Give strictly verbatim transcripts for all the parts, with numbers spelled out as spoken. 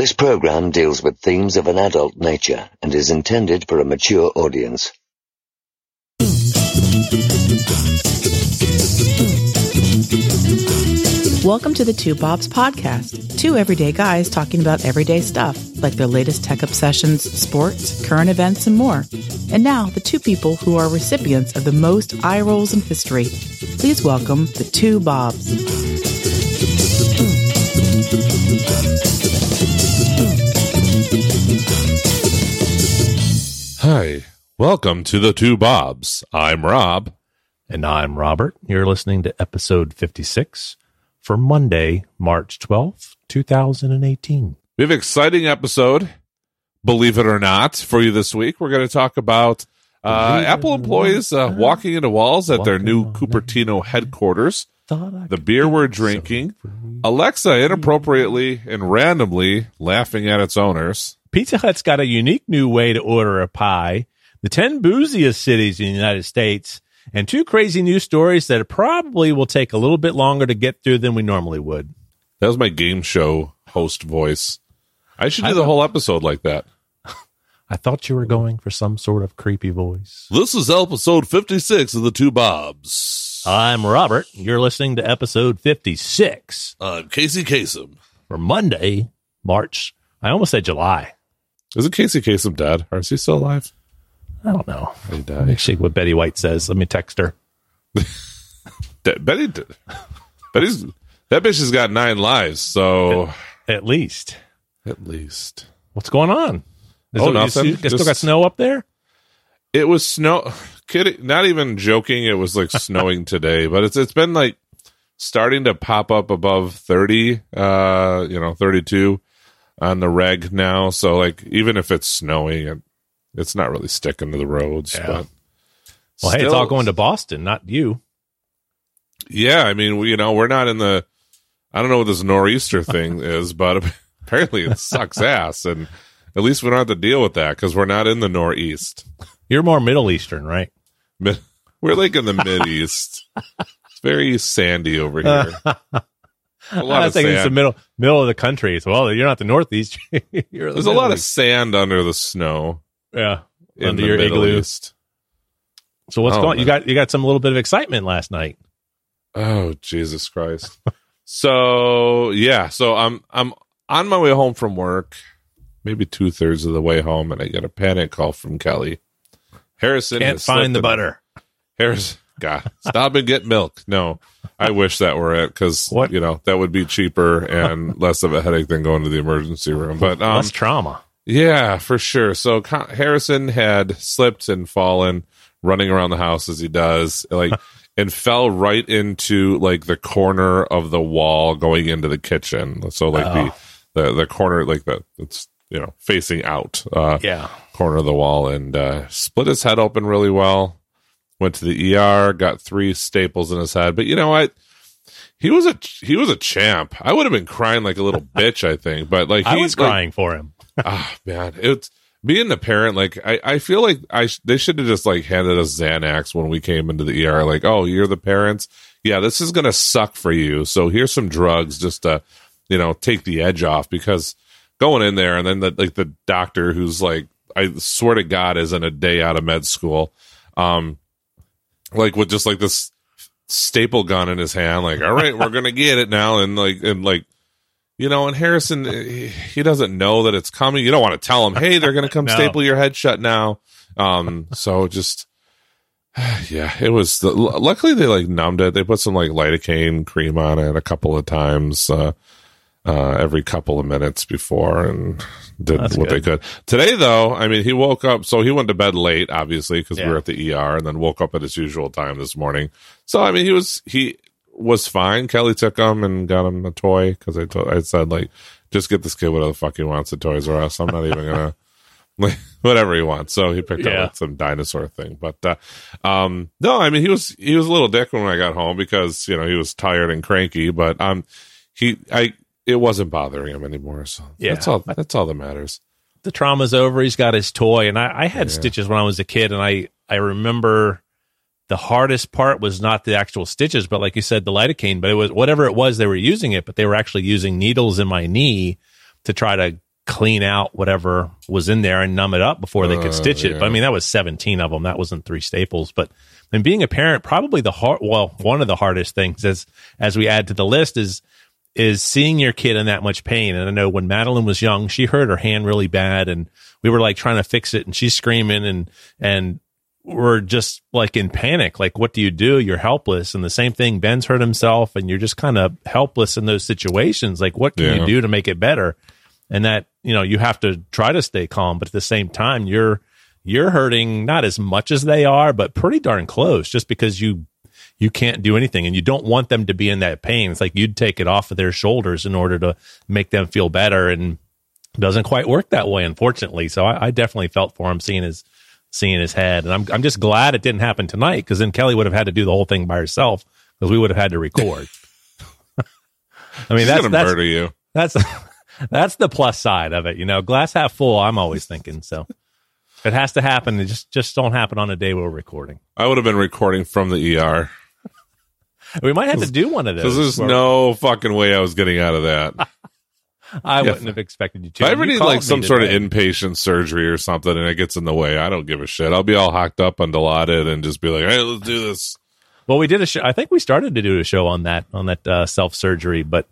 This program deals with themes of an adult nature and is intended for a mature audience. Welcome to the Two Bobs podcast. Two everyday guys talking about everyday stuff, like their latest tech obsessions, sports, current events, and more. And now, the two people who are recipients of the most eye rolls in history. Please welcome the Two Bobs. Hi, welcome to the Two Bobs. I'm Rob. And I'm Robert. You're listening to episode fifty-six for Monday, March twelfth, twenty eighteen. We have an exciting episode, believe it or not, for you this week. We're going to talk about uh, Apple employees uh, walking into walls at their new Cupertino headquarters, the beer we're drinking, Alexa inappropriately and randomly laughing at its owners. Pizza Hut's got a unique new way to order a pie, the ten booziest cities in the United States, and two crazy news stories that probably will take a little bit longer to get through than we normally would. That was my game show host voice. I should do the whole episode like that. I thought you were going for some sort of creepy voice. This is episode fifty-six of the Two Bobs. I'm Robert. You're listening to episode fifty-six. I'm Casey Kasem. For Monday, March. I almost said July. Isn't Casey Kasem dead? Or is he still alive? I don't know. He died. Let me see what Betty White says. Let me text her. Betty, Betty's that bitch has got nine lives. So at, at least, at least, what's going on? Is oh, it, nothing. You still got snow up there? It was snow. Kidding, not even joking. It was like snowing today, but it's it's been like starting to pop up above thirty. Uh, you know, thirty-two on the reg now. So like, even if it's snowing, it, it's not really sticking to the roads. Yeah. But well, still, hey, it's all going to Boston, not you. Yeah, I mean, we, you know, we're not in the. I don't know what this nor'easter thing is, but apparently it sucks ass, and at least we don't have to deal with that because we're not in the northeast. You're more Middle Eastern, right? Mid, we're like in the Mid East. It's very sandy over here. A lot I of think sand. it's the middle middle of the country. So, well, you're not the Northeast. you're There's the a lot Middle of East. sand under the snow. Yeah, in under the your Middle igloo. East. So what's Oh, going? You man. got you got some little bit of excitement last night. Oh, Jesus Christ! So yeah, so I'm I'm on my way home from work, maybe two thirds of the way home, and I get a panic call from Kelly. Harrison Can't has find the slipped in- butter. Harris, God, stop and get milk. No, I wish that were it because What? you know that would be cheaper and less of a headache than going to the emergency room. But um, Less trauma. yeah, for sure. So Con- Harrison had slipped and fallen, running around the house as he does, like, and fell right into like the corner of the wall going into the kitchen. So like Oh. the, the the corner, like the it's you know facing out, uh, Yeah. corner of the wall, and uh, split his head open really well. Went to the E R, got three staples in his head. But you know what? He was a he was a champ. I would have been crying like a little bitch, I think. But like I he's was like, crying for him. ah, man, it's being the parent. Like I, I feel like I sh- they should have just like handed us Xanax when we came into the E R. Like, oh, you're the parents. Yeah, this is gonna suck for you. So here's some drugs just to, you know, take the edge off. Because going in there and then the like the doctor who's like, I swear to God, is in a day out of med school. Um. Like with just like this staple gun in his hand, like, all right, we're gonna get it now, and like, and like, you know, and Harrison, he, he doesn't know that it's coming. You don't want to tell him, hey, they're gonna come No. staple your head shut now. Um, so just, yeah, it was. The, luckily, they like numbed it. They put some like lidocaine cream on it a couple of times, uh, uh, every couple of minutes before, and did That's what good. they could. Today, though, I mean, he woke up. So he went to bed late, obviously, because we Yeah. were at the E R, and then woke up at his usual time this morning. So I mean, he was he was fine. Kelly took him and got him a toy because I told I said like, just get this kid whatever the fuck he wants at Toys R Us. I'm not even gonna like whatever he wants. So he picked Yeah. up like, some dinosaur thing. But uh, um, no, I mean, he was he was a little dick when I got home because you know he was tired and cranky. But um, he I. It wasn't bothering him anymore, so Yeah. that's all. That's all that matters. The trauma's over. He's got his toy, and I, I had Yeah. stitches when I was a kid, and I I remember the hardest part was not the actual stitches, but like you said, the lidocaine. But it was whatever it was, they were using it, but they were actually using needles in my knee to try to clean out whatever was in there and numb it up before they could Uh, stitch it. yeah. But I mean, that was seventeen of them. That wasn't three staples. But and being a parent, probably the hard, well, one of the hardest things as as we add to the list is is seeing your kid in that much pain. And I know when Madeline was young, she hurt her hand really bad, and we were like trying to fix it, and she's screaming, and and we're just like in panic. Like, what do you do? You're helpless. And the same thing, Ben's hurt himself, and you're just kind of helpless in those situations. Like, what can Yeah. you do to make it better? And that, you know, you have to try to stay calm, but at the same time, you're you're hurting not as much as they are, but pretty darn close, just because you you can't do anything, and you don't want them to be in that pain. It's like you'd take it off of their shoulders in order to make them feel better, and it doesn't quite work that way, unfortunately. So I, I definitely felt for him seeing his seeing his head, and I'm I'm just glad it didn't happen tonight, because then Kelly would have had to do the whole thing by herself, because we would have had to record. I mean, She's that's gonna that's murder you. that's that's the plus side of it, you know. Glass half full, I'm always thinking. So if it has to happen, it just just don't happen on a day we're recording. I would have been recording from the E R. We might have to do one of Because those. there's where- no fucking way I was getting out of that. I Yeah. wouldn't have expected you to. If I ever You need called like me some sort of today. inpatient surgery or something and it gets in the way, I don't give a shit. I'll be all hocked up and Dilaudid and just be like, hey, let's do this. Well, we did a show. I think we started to do a show on that on that uh, self surgery, but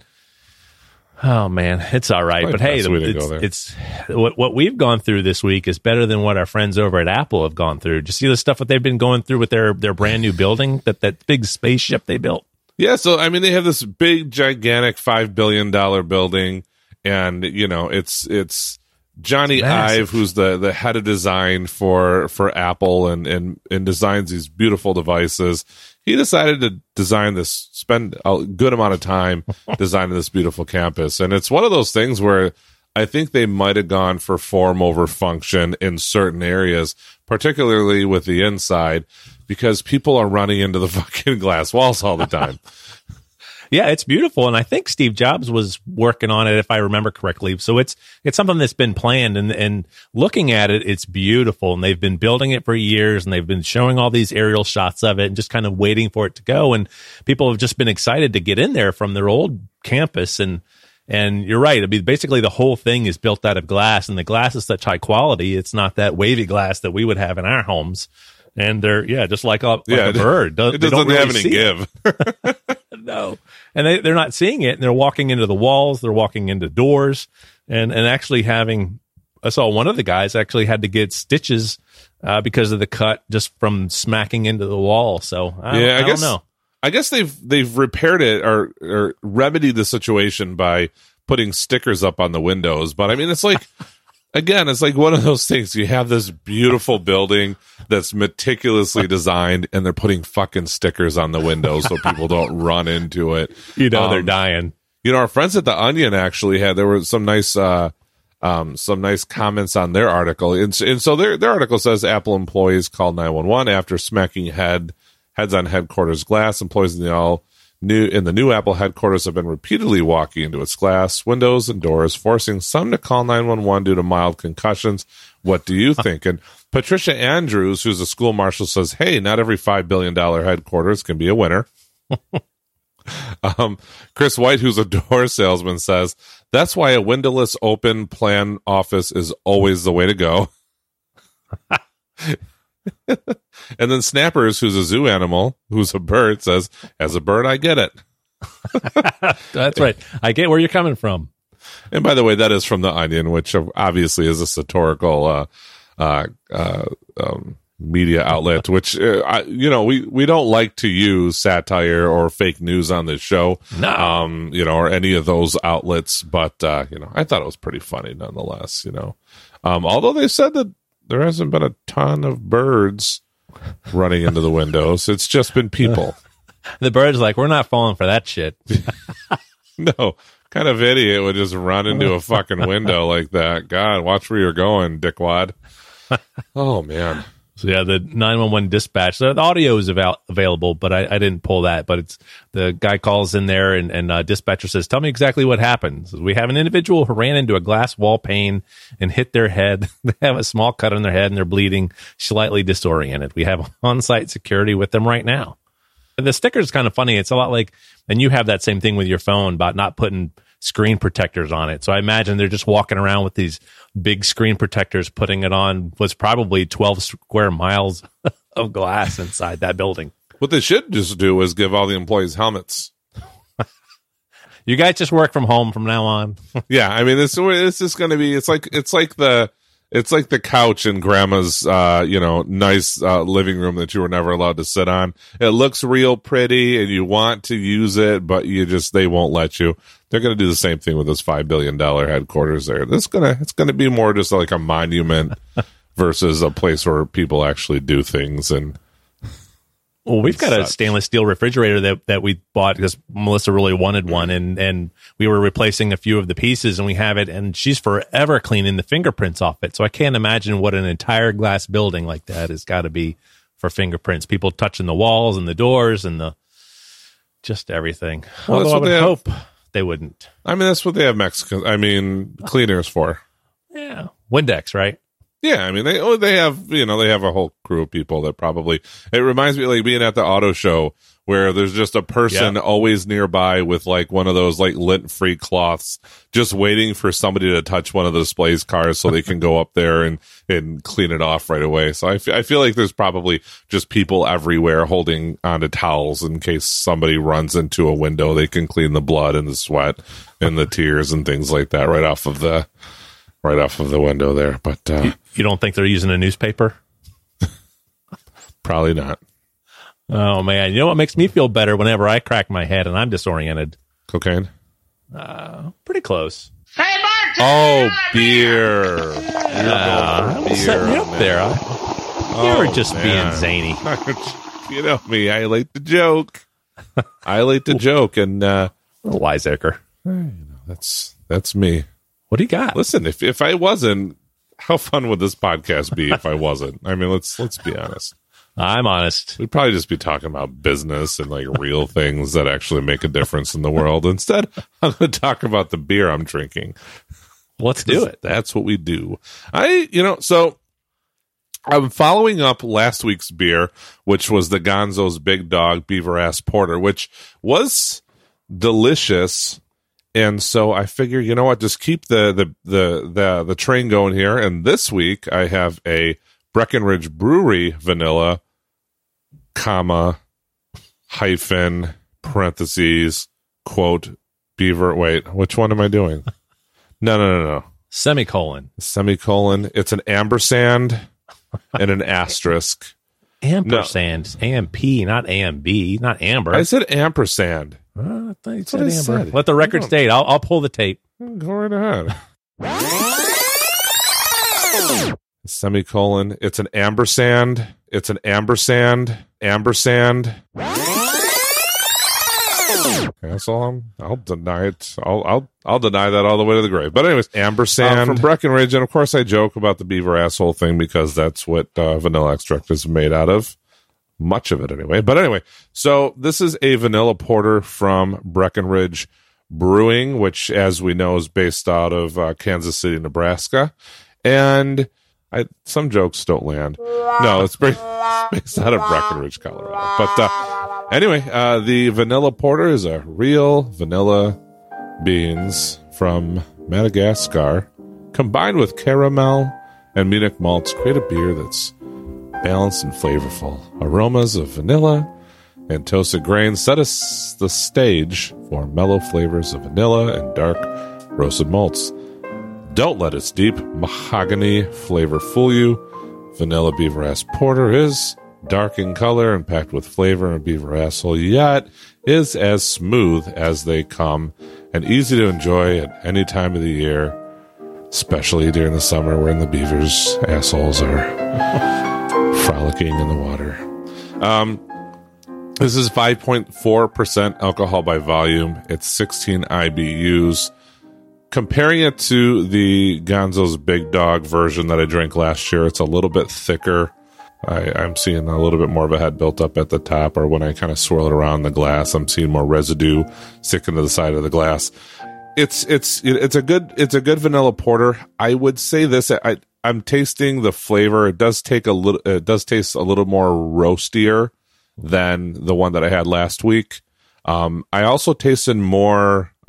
oh man, it's all right. Probably But hey, best way to it's, go there. it's what what we've gone through this week is better than what our friends over at Apple have gone through. Did you see the stuff that they've been going through with their their brand new building, that that big spaceship they built? Yeah, so I mean, they have this big, gigantic five billion dollar building, and you know, it's it's Johnny It's massive. Ive, who's the, the head of design for for Apple, and and and designs these beautiful devices. He decided to design this, spend a good amount of time designing this beautiful campus, and it's one of those things where I think they might have gone for form over function in certain areas, particularly with the inside, because people are running into the fucking glass walls all the time. Yeah, it's beautiful, and I think Steve Jobs was working on it, if I remember correctly. So it's it's something that's been planned, and and looking at it, it's beautiful, and they've been building it for years, and they've been showing all these aerial shots of it, and just kind of waiting for it to go. And people have just been excited to get in there from their old campus, and and you're right. I mean, basically the whole thing is built out of glass, and the glass is such high quality. It's not that wavy glass that we would have in our homes. And they're, yeah, just like a, like Yeah, a it- bird. Do- It they doesn't don't really have any see it. give. No. And they, they're not seeing it. And they're walking into the walls. They're walking into doors and, and actually having, I saw one of the guys actually had to get stitches uh, because of the cut just from smacking into the wall. So I, Yeah, don't, I I, guess- don't know. I guess they've they've repaired it or or remedied the situation by putting stickers up on the windows. But I mean, it's like again, it's like one of those things. You have this beautiful building that's meticulously designed, and they're putting fucking stickers on the windows so people don't run into it. You know, they're Um, dying. You know, our friends at the Onion actually had there were some nice uh um some nice comments on their article. And, and so their their article says Apple employees called nine one one after smacking head heads on headquarters glass. Employees in the all new in the new Apple headquarters have been repeatedly walking into its glass windows and doors, forcing some to call nine one one due to mild concussions. What do you think? And Patricia Andrews, who's a school marshal, says, "Hey, not every five billion dollar headquarters can be a winner." Um, Chris White, who's a door salesman, says, "That's why a windowless open plan office is always the way to go." And then Snappers, who's a zoo animal, who's a bird, says, "As a bird, I get it." That's right. I get where you're coming from. And by the way, that is from The Onion, which obviously is a satirical uh, uh, uh, um, media outlet, which, uh, I, you know, we, we don't like to use satire or fake news on this show, No. um, you know, or any of those outlets. But, uh, you know, I thought it was pretty funny nonetheless, you know. Um, although they said that there hasn't been a ton of birds running into the windows. It's just been people. The bird's like, we're not falling for that shit. No, kind of idiot would just run into a fucking window like that. God, watch where you're going, dickwad. Oh, man. So yeah, the nine one one dispatch. The the audio is avail- available, but I, I didn't pull that. But it's the guy calls in there, and, and uh, dispatcher says, "Tell me exactly what happened." So we have an individual who ran into a glass wall pane and hit their head. They have a small cut on their head, and they're bleeding, slightly disoriented. We have on-site security with them right now. And the sticker is kind of funny. It's a lot like, and you have that same thing with your phone about not putting screen protectors on it. So I imagine they're just walking around with these big screen protectors, putting it on what's probably twelve square miles of glass inside that building. What they should just do is give all the employees helmets. You guys just work from home from now on. Yeah, I mean, this this is going to be. It's like it's like the it's like the couch in Grandma's, uh, you know, nice uh, living room that you were never allowed to sit on. It looks real pretty, and you want to use it, but you just they won't let you. They're going to do the same thing with this five billion dollar headquarters there. This gonna it's going to be more just like a monument versus a place where people actually do things and. Well, we've got a stainless steel refrigerator that, that we bought because Melissa really wanted one, and, and we were replacing a few of the pieces, and we have it, and she's forever cleaning the fingerprints off it. So I can't imagine what an entire glass building like that has got to be for fingerprints. People touching the walls and the doors and the just everything. Well, Although that's what I would they have. hope they wouldn't. I mean, that's what they have Mexican. I mean, cleaners for. Yeah, Windex, right? Yeah, I mean they oh they have you know they have a whole crew of people that probably it reminds me of like being at the auto show where there's just a person Yeah. always nearby with like one of those like lint free cloths just waiting for somebody to touch one of the displays cars so they can go up there and and clean it off right away. So I, f- I feel like there's probably just people everywhere holding onto towels in case somebody runs into a window, they can clean the blood and the sweat and the tears and things like that right off of the right off of the window there. But uh, You don't think they're using a newspaper? probably not. Oh, man. You know what makes me feel better whenever I crack my head and I'm disoriented? Cocaine? Uh, pretty close. Oh, beer. You're Uh, going I'm for setting beer you up on there. that. I, you were Oh, just man. being zany. You know me. I like to joke. I like to joke, and uh, Wiseacre. that's that's me. What do you got? Listen, if if I wasn't, how fun would this podcast be if I wasn't? I mean, let's let's be honest. I'm honest. We'd probably just be talking about business and like real things that actually make a difference in the world. Instead, I'm going to talk about the beer I'm drinking. Let's do it. That's what we do. I, you know, so I'm following up last week's beer, which was the Gonzo's Big Dog Beaver Ass Porter, which was delicious. And so I figure, you know what, just keep the, the, the, the, the train going here. And this week I have a Breckenridge Brewery vanilla, comma, hyphen, parentheses, quote, beaver. Wait, which one am I doing? No, no, no, no. Semicolon. Semicolon. It's an ampersand and an asterisk. Ampersand. A M P, not A M B, not Amber. I said ampersand. Uh, I thought you what said I Amber. said. Let the record I don't- state. I'll, I'll pull the tape. Go right ahead. Semicolon. It's an ampersand. It's an ampersand. Ampersand. That's all. I'm, I'll deny it. I'll, I'll, I'll deny that all the way to the grave. But anyways, ampersand from Breckenridge, and of course I joke about the beaver asshole thing because that's what uh, vanilla extract is made out of. Much of it, anyway. But anyway, so this is a vanilla porter from Breckenridge Brewing, which, as we know, is based out of uh, Kansas City, Nebraska, and I, some jokes don't land. No, it's based, it's based out of Breckenridge, Colorado. But uh, anyway, uh, the vanilla porter is a real vanilla beans from Madagascar, combined with caramel and Munich malts, create a beer that's balanced and flavorful. Aromas of vanilla and toasted grain set us the stage for mellow flavors of vanilla and dark roasted malts. Don't let its deep mahogany flavor fool you. Vanilla Beaver Ass Porter is dark in color and packed with flavor and beaver asshole, yet is as smooth as they come and easy to enjoy at any time of the year, especially during the summer when the beavers' assholes are frolicking in the water. Um, this is five point four percent alcohol by volume. It's sixteen I B Us. Comparing it to the Gonzo's Big Dog version that I drank last year, it's a little bit thicker. I, I'm seeing a little bit more of a head built up at the top, or when I kind of swirl it around the glass, I'm seeing more residue sticking to the side of the glass. It's it's it's a good it's a good vanilla porter. I would say this. I I'm tasting the flavor. It does take a little. It does taste a little more roastier than the one that I had last week. Um, I also tasted more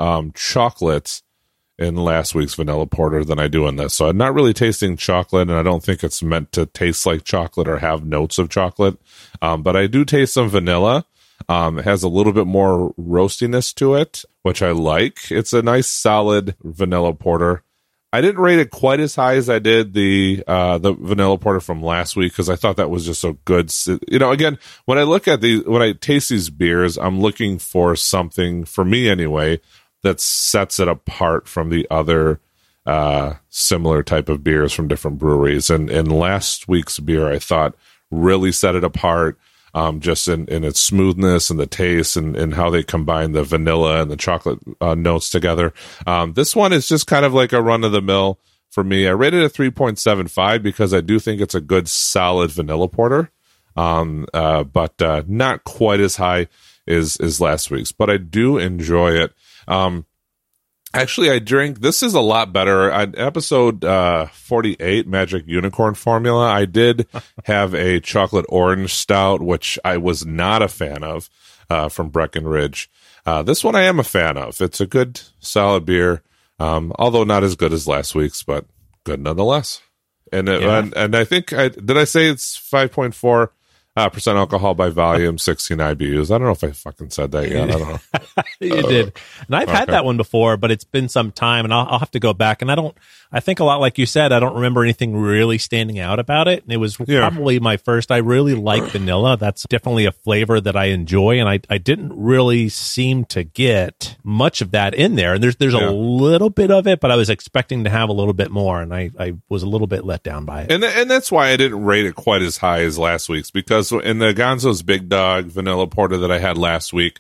um, chocolate in last week's vanilla porter than I do in this. So I'm not really tasting chocolate, and I don't think it's meant to taste like chocolate or have notes of chocolate. Um, but I do taste some vanilla. Um, it has a little bit more roastiness to it, which I like. It's a nice, solid vanilla porter. I didn't rate it quite as high as I did the uh, the vanilla porter from last week because I thought that was just so good. You know, again, when I look at these, when I taste these beers, I'm looking for something, for me anyway, that sets it apart from the other uh, similar type of beers from different breweries. And, and last week's beer, I thought, really set it apart. Um, just in, in its smoothness and the taste and, and how they combine the vanilla and the chocolate uh, notes together. Um, this one is just kind of like a run of the mill for me. I rated it a three point seven five because I do think it's a good solid vanilla porter, um, uh, but uh, not quite as high as, as last week's, but I do enjoy it. Um, Actually, I drink, this is a lot better. I, episode uh, forty-eight, Magic Unicorn Formula, I did have a chocolate orange stout, which I was not a fan of, uh, from Breckenridge. Uh, this one I am a fan of. It's a good, solid beer, um, although not as good as last week's, but good nonetheless. And it, Yeah. and, and I think, I did I say it's five point four uh, percent alcohol by volume, sixteen I B Us? I don't know if I fucking said that yet. I don't know. You did. And I've had Okay. that one before, but it's been some time, and I'll, I'll have to go back. And I don't, I think a lot like you said, I don't remember anything really standing out about it. And it was Yeah. probably my first. I really like vanilla. That's definitely a flavor that I enjoy, and I, I didn't really seem to get much of that in there. And there's there's Yeah. a little bit of it, but I was expecting to have a little bit more, and I, I was a little bit let down by it. And th- and that's why I didn't rate it quite as high as last week's, because in the Gonzo's Big Dog vanilla porter that I had last week,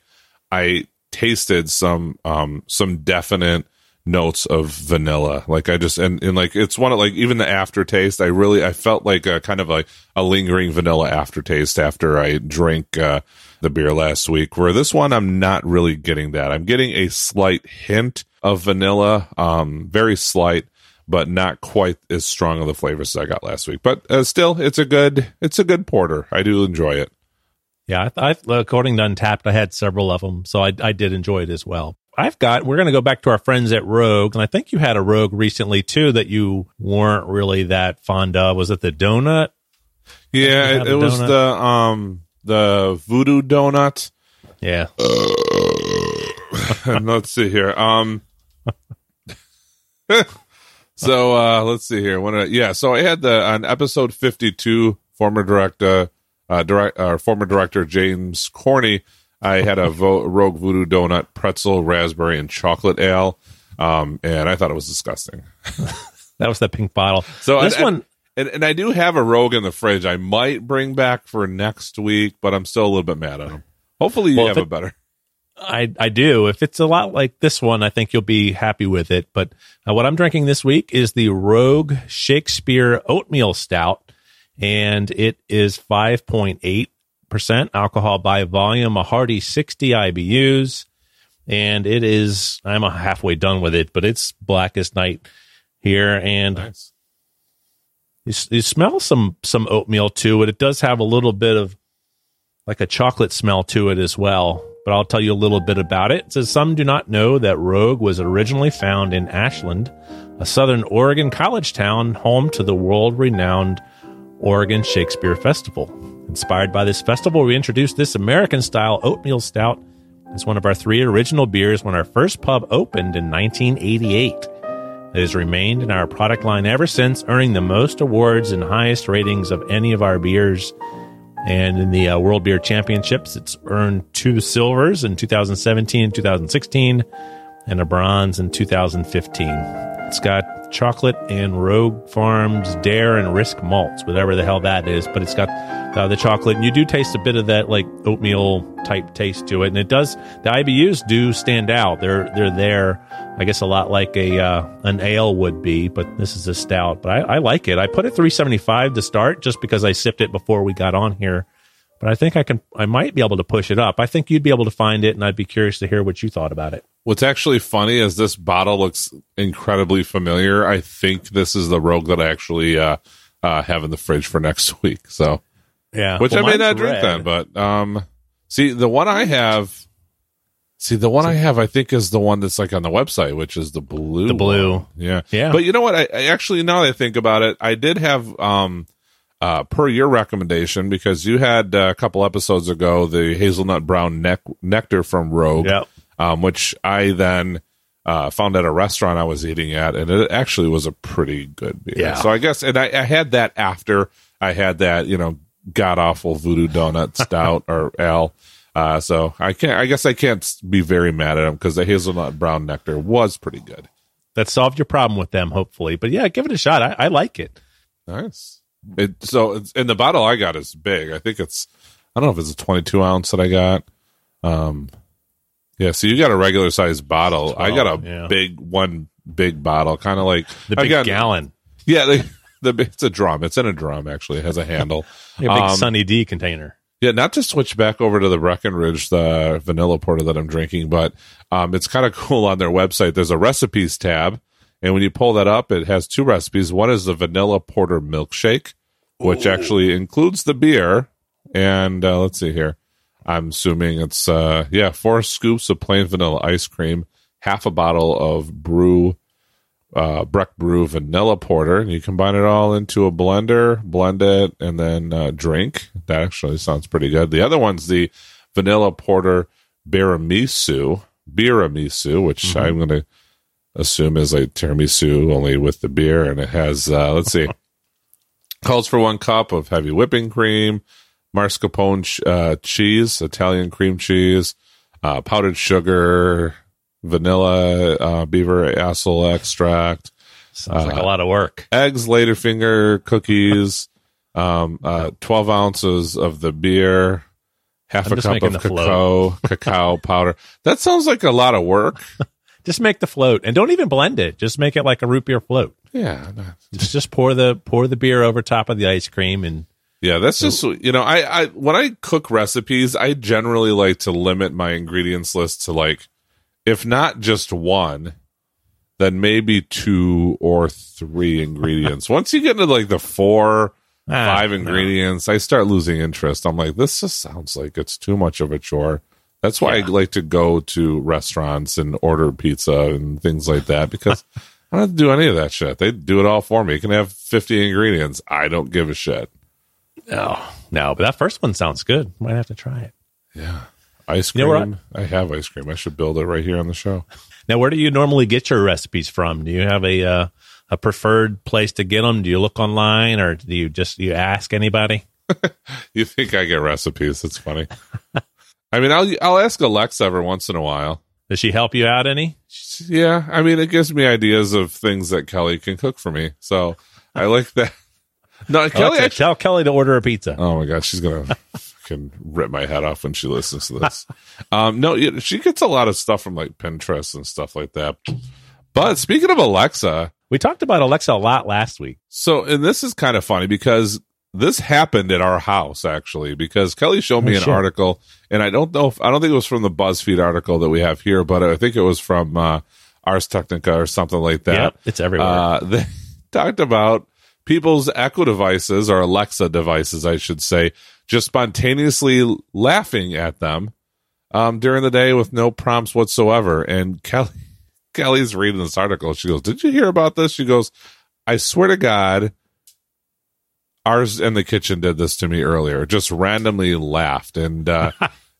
I tasted some um some definite notes of vanilla. Like I just and, and like it's one of like even the aftertaste, I really I felt like a kind of like a lingering vanilla aftertaste after I drank uh, the beer last week. Where this one I'm not really getting that. I'm getting a slight hint of vanilla, um, very slight, but not quite as strong of the flavors as I got last week. But uh, still, it's a good it's a good porter. I do enjoy it. Yeah, I, I, according to Untapped, I had several of them, so I, I did enjoy it as well. I've got, we're going to go back to our friends at Rogue, and I think you had a Rogue recently, too, that you weren't really that fond of. Was it the donut? Yeah, You it, had it a was donut? the um the voodoo donut. Yeah. And let's see here. Um so uh let's see here. When I, yeah, so I had the on episode fifty-two, former director uh direct uh, former director James Corney, I had a vo- Rogue Voodoo Donut pretzel, raspberry, and chocolate ale. Um and I thought it was disgusting. That was the pink bottle. So this and, one, and, and I do have a Rogue in the fridge. I might bring back for next week, but I'm still a little bit mad at him. Hopefully you Well, have if a it- better. I, I do. If it's a lot like this one, I think you'll be happy with it. But uh, what I'm drinking this week is the Rogue Shakespeare Oatmeal Stout, and it is five point eight percent alcohol by volume, a hearty sixty I B Us, and it is, I'm halfway done with it, but it's black as night here, and Nice. you, you smell some some oatmeal to it. It does have a little bit of like a chocolate smell to it as well, but I'll tell you a little bit about it. It says, some do not know that Rogue was originally found in Ashland, a southern Oregon college town home to the world-renowned Oregon Shakespeare Festival. Inspired by this festival, we introduced this American-style oatmeal stout as one of our three original beers when our first pub opened in nineteen eighty-eight. It has remained in our product line ever since, earning the most awards and highest ratings of any of our beers. And in the uh, World Beer Championships, it's earned two silvers in two thousand seventeen and two thousand sixteen, and a bronze in two thousand fifteen. It's got chocolate and Rogue Farms Dare and Risk malts, whatever the hell that is, but it's got uh, the chocolate, and you do taste a bit of that like oatmeal type taste to it, and it does. The I B Us do stand out. They're they're there, I guess, a lot like a uh, an ale would be, but this is a stout. But I, I like it. I put it three seventy-five to start just because I sipped it before we got on here. But I think I can. I might be able to push it up. I think you'd be able to find it, and I'd be curious to hear what you thought about it. What's actually funny is this bottle looks incredibly familiar. I think this is the Rogue that I actually uh, uh, have in the fridge for next week. So, Yeah, which well, I may mine's not drink red. then, but um, see, the one I have See, the one I have, I think, is the one that's like on the website, which is the blue. The blue. one. Yeah. Yeah. But you know what? I, I actually, now that I think about it, I did have, um, uh, per your recommendation, because you had uh, a couple episodes ago, the hazelnut brown nec- nectar from Rogue, Yep. um, which I then uh, found at a restaurant I was eating at, and it actually was a pretty good beer. Yeah. So I guess, and I, I had that after I had that, you know, god awful Voodoo Donut Stout or ale. Uh, so I can't. I guess I can't be very mad at them because the hazelnut brown nectar was pretty good. That solved your problem with them, hopefully. But yeah, give it a shot. I, I like it. Nice. It so it's, and the bottle I got is big. I think it's. I don't know if it's a twenty-two ounce that I got. Um, yeah. So you got a regular size bottle. I got a yeah. big one, big bottle, kind of like The big again, gallon. Yeah. The, the it's a drum. It's in a drum. Actually, it has a handle. A big Um, Sunny D container. Yeah, not to switch back over to the Breckenridge, the vanilla porter that I'm drinking, but um, it's kind of cool on their website. There's a recipes tab, and when you pull that up, it has two recipes. One is the vanilla porter milkshake, which Ooh. actually includes the beer. And uh, let's see here. I'm assuming it's, uh, yeah, four scoops of plain vanilla ice cream, half a bottle of brew, uh, Breck Brew vanilla porter, and you combine it all into a blender, blend it, and then uh, drink. That actually sounds pretty good. The other one's the vanilla porter biramisu, biramisu, which mm-hmm. I'm going to assume is like tiramisu, only with the beer, and it has, uh, let's see, calls for one cup of heavy whipping cream, mascarpone ch- uh, cheese, Italian cream cheese, uh, powdered sugar, vanilla uh, beaver apple extract. Sounds uh, like a lot of work. Eggs, Ladyfinger cookies, um, uh, twelve ounces of the beer, half I'm a cup of cacao, cacao powder. That sounds like a lot of work. Just make the float and don't even blend it. Just make it like a root beer float. Yeah. Just, just pour the pour the beer over top of the ice cream and. Yeah, that's just, you know, I, I when I cook recipes, I generally like to limit my ingredients list to like, if not just one, then maybe two or three ingredients. Once you get into like the four, ah, five ingredients, no. I start losing interest. I'm like, this just sounds like it's too much of a chore. That's why yeah. I like to go to restaurants and order pizza and things like that, because I don't have to do any of that shit. They do it all for me. You can have fifty ingredients. I don't give a shit. No, no, but that first one sounds good. Might have to try it. Yeah. Ice cream. You know I have ice cream. I should build it right here on the show. Now, where do you normally get your recipes from? Do you have a uh, a preferred place to get them? Do you look online, or do you just you ask anybody? You think I get recipes? It's funny. I mean, I'll I'll ask Alexa every once in a while. Does she help you out any? Yeah, I mean, it gives me ideas of things that Kelly can cook for me. So I like that. No, Kelly. Alexa, actually, tell Kelly to order a pizza. Oh my God, she's gonna fucking rip my head off when she listens to this. um, no, she gets a lot of stuff from like Pinterest and stuff like that. But speaking of Alexa, we talked about Alexa a lot last week. So, and this is kind of funny because this happened at our house actually. Because Kelly showed me oh, an shit. article, and I don't know if I don't think it was from the BuzzFeed article that we have here, but I think it was from uh, Ars Technica or something like that. Yep, it's everywhere. Uh, they talked about people's Echo devices, or Alexa devices, I should say, just spontaneously laughing at them um, during the day with no prompts whatsoever. And Kelly, Kelly's reading this article. She goes, "Did you hear about this?" She goes, "I swear to God, ours in the kitchen did this to me earlier. Just randomly laughed." And uh,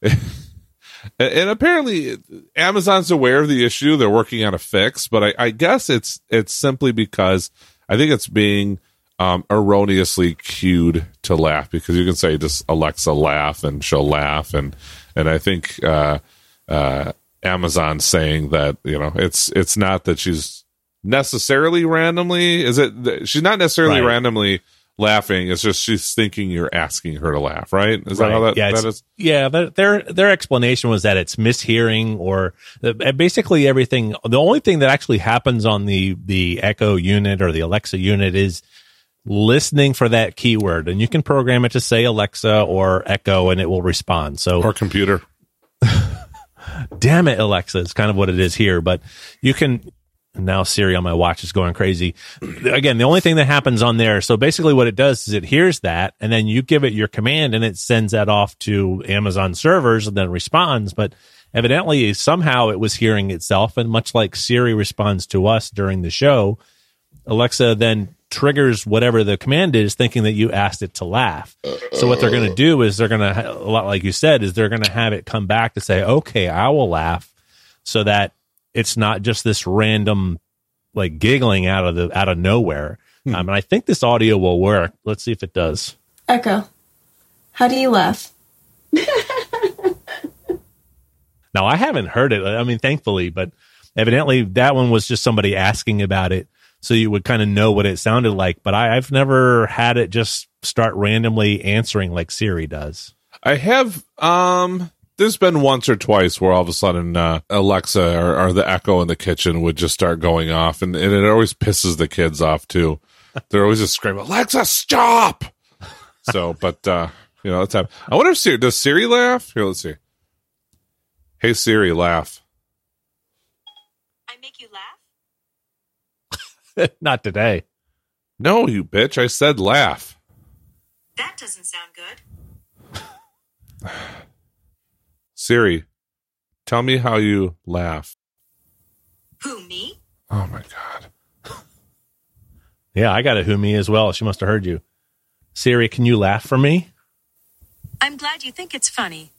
and apparently Amazon's aware of the issue. They're working on a fix, but I, I guess it's it's simply because I think it's being Um, erroneously cued to laugh, because you can say just Alexa laugh and she'll laugh, and and I think uh, uh, Amazon's saying that, you know, it's it's not that she's necessarily randomly is it she's not necessarily right. randomly laughing. It's just she's thinking you're asking her to laugh, right? Is right. that how that, yeah, that is? Yeah, their their explanation was that it's mishearing, or uh, basically everything. The only thing that actually happens on the the Echo unit or the Alexa unit is listening for that keyword, and you can program it to say Alexa or Echo and it will respond. So or computer. Damn it, Alexa is kind of what it is here, but you can now Siri on my watch is going crazy. Again, the only thing that happens on there, so basically what it does is it hears that, and then you give it your command and it sends that off to Amazon servers and then responds, but evidently somehow it was hearing itself, and much like Siri responds to us during the show, Alexa then triggers whatever the command is, thinking that you asked it to laugh. So what they're going to do is they're going to, a lot like you said, is they're going to have it come back to say, okay, I will laugh, so that it's not just this random like giggling out of the out of nowhere. Hmm. Um, and I think this audio will work. Let's see if it does. Echo, how do you laugh? Now, I haven't heard it. I mean, thankfully, but evidently that one was just somebody asking about it, so you would kind of know what it sounded like. But I, I've never had it just start randomly answering like Siri does. I have. Um, there's been once or twice where all of a sudden uh, Alexa or, or the Echo in the kitchen would just start going off, and, and it always pisses the kids off too. They're always just screaming, "Alexa, stop!" So, but uh, you know, let's have. I wonder if Siri does Siri laugh. Here, let's see. Hey Siri, laugh. I make you laugh? Not today. No, you bitch. I said laugh. That doesn't sound good. Siri, tell me how you laugh. Who, me? Oh my God. Yeah, I got a who me as well. She must have heard you. Siri, can you laugh for me? I'm glad you think it's funny.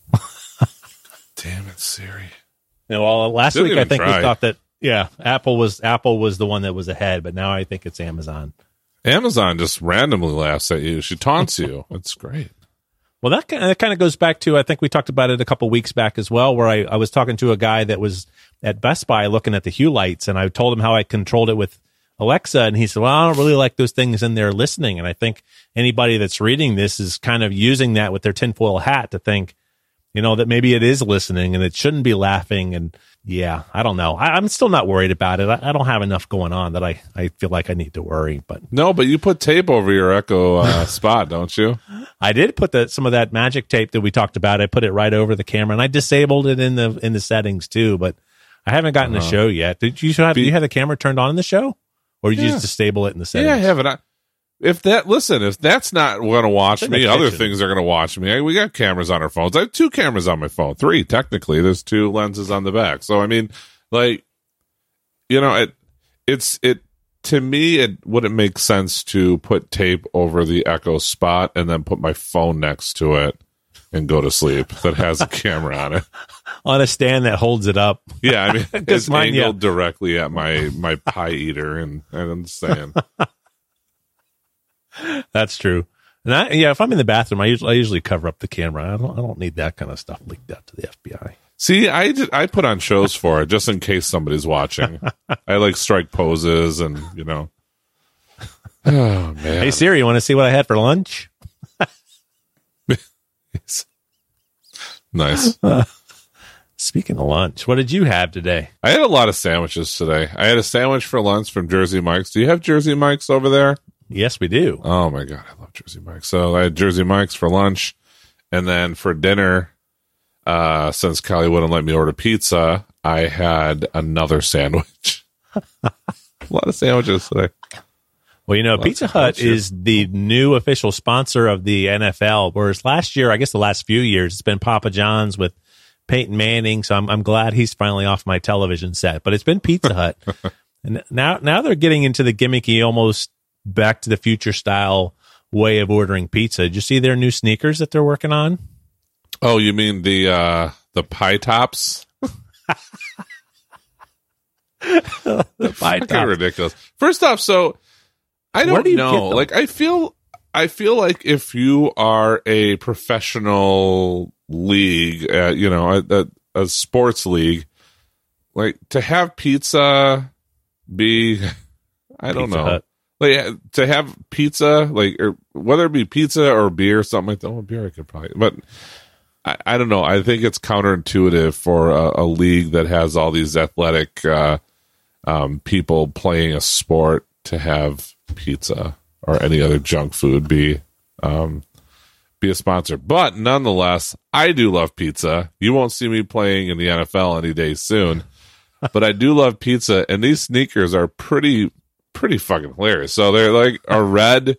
Damn it, Siri. You know, well, last Didn't week I even think try. we thought that yeah, Apple was Apple was the one that was ahead, but now I think it's Amazon. Amazon just randomly laughs at you. She taunts you. It's great. Well, that kind of, that kind of goes back to, I think we talked about it a couple weeks back as well, where I, I was talking to a guy that was at Best Buy looking at the Hue lights, and I told him how I controlled it with Alexa, and he said, well, I don't really like those things in there listening. And I think anybody that's reading this is kind of using that with their tinfoil hat to think, you know, that maybe it is listening and it shouldn't be laughing. And yeah, I don't know. I, I'm still not worried about it. I, I don't have enough going on that I, I feel like I need to worry. But No, but you put tape over your Echo uh, spot, don't you? I did put the, some of that magic tape that we talked about. I put it right over the camera, and I disabled it in the in the settings too. But I haven't gotten uh-huh. the show yet. Did you have? Be- you have the camera turned on in the show, or did yeah. you just disable it in the settings? Yeah, I have it. I, if that listen, if that's not going to watch me, other things are going to watch me. I, we got cameras on our phones. I have two cameras on my phone, three technically. There's two lenses on the back. So I mean, like, you know, it it's it to me. It wouldn't make sense to put tape over the Echo spot and then put my phone next to it and go to sleep that has a camera on it. On a stand that holds it up. Yeah, I mean, it's mine, angled yeah. directly at my, my pie eater, and, and I'm saying. That's true. And I, yeah, if I'm in the bathroom, I usually, I usually cover up the camera. I don't, I don't need that kind of stuff leaked out to the F B I. See, I, did, I put on shows for it just in case somebody's watching. I like strike poses and, you know. Oh, man. Hey, Siri, you want to see what I had for lunch? Nice. Uh, speaking of lunch, what did you have today? I had a lot of sandwiches today. I had a sandwich for lunch from Jersey Mike's. Do you have Jersey Mike's over there? Yes, we do. Oh, my God. I love Jersey Mike's. So I had Jersey Mike's for lunch. And then for dinner, uh, since Kylie wouldn't let me order pizza, I had another sandwich. A lot of sandwiches today. Well, you know, Lots Pizza Hut is the new official sponsor of the N F L, whereas last year, I guess the last few years, it's been Papa John's with Peyton Manning. So I'm I'm glad he's finally off my television set. But it's been Pizza Hut, and now now they're getting into the gimmicky, almost Back to the Future style way of ordering pizza. Did you see their new sneakers that they're working on? Oh, you mean the uh, the pie tops? The pie tops, ridiculous. First off, so. I don't do know. Like, I feel, I feel like if you are a professional league, uh, you know, a, a, a sports league, like to have pizza be, I don't Pizza know, Hut. like to have pizza, like or whether it be pizza or beer, something like that. Oh, beer I could probably, but I, I don't know. I think it's counterintuitive for a, a league that has all these athletic uh, um, people playing a sport to have pizza or any other junk food be um be a sponsor. But nonetheless, I do love pizza. You won't see me playing in the N F L any day soon, but I do love pizza, and these sneakers are pretty pretty fucking hilarious. So they're like a red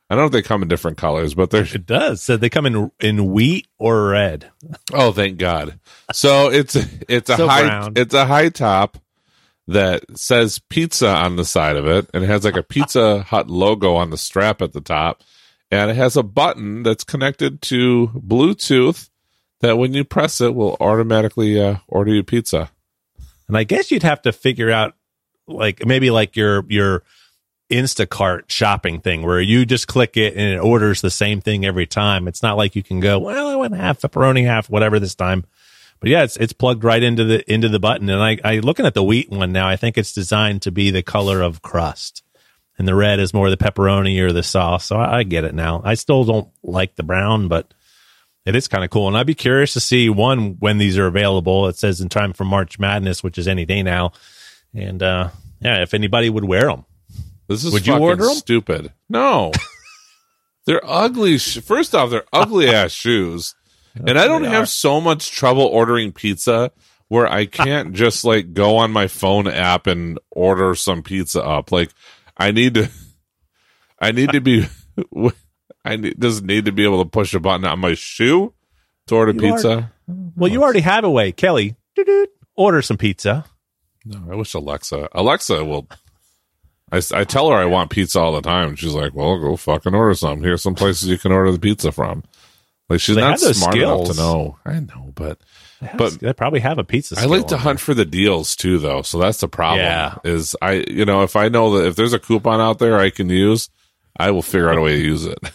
I don't know if they come in different colors, but they're. It does. So they come in in wheat or red. Oh, thank God! So it's it's a So high brown. it's a high top that says pizza on the side of it, and it has like a Pizza Hut logo on the strap at the top, and it has a button that's connected to Bluetooth that when you press it will automatically uh, order you pizza. And I guess you'd have to figure out, like maybe like your your Instacart shopping thing, where you just click it and it orders the same thing every time. It's not like you can go, well, I want half pepperoni, half whatever this time. But yeah, it's it's plugged right into the into the button. And I, I looking at the wheat one now, I think it's designed to be the color of crust, and the red is more the pepperoni or the sauce. So I, I get it now. I still don't like the brown, but it is kind of cool. And I'd be curious to see, one, when these are available. It says in time for March Madness, which is any day now. And uh, yeah, if anybody would wear them. This is Would you fucking order 'em? stupid. No, they're ugly. Sh- First off, they're ugly ass shoes, and I don't They have are. so much trouble ordering pizza where I can't just like go on my phone app and order some pizza up. Like I need to, I need to be, I need, just need to be able to push a button on my shoe to order You pizza. Well, you already have a way. Kelly, doo-doo, order some pizza. No, I wish Alexa. Alexa will. I, s- I tell her I want pizza all the time. She's like, "Well, go fucking order some. Here's some places you can order the pizza from." Like she's They not have those smart enough skills. to know. I know, but They, have- But- they probably have a pizza. I like skill to on hunt for the deals too, though. So that's the problem. Yeah. Is I, you know, if I know that if there's a coupon out there I can use, I will figure out a way to use it. there.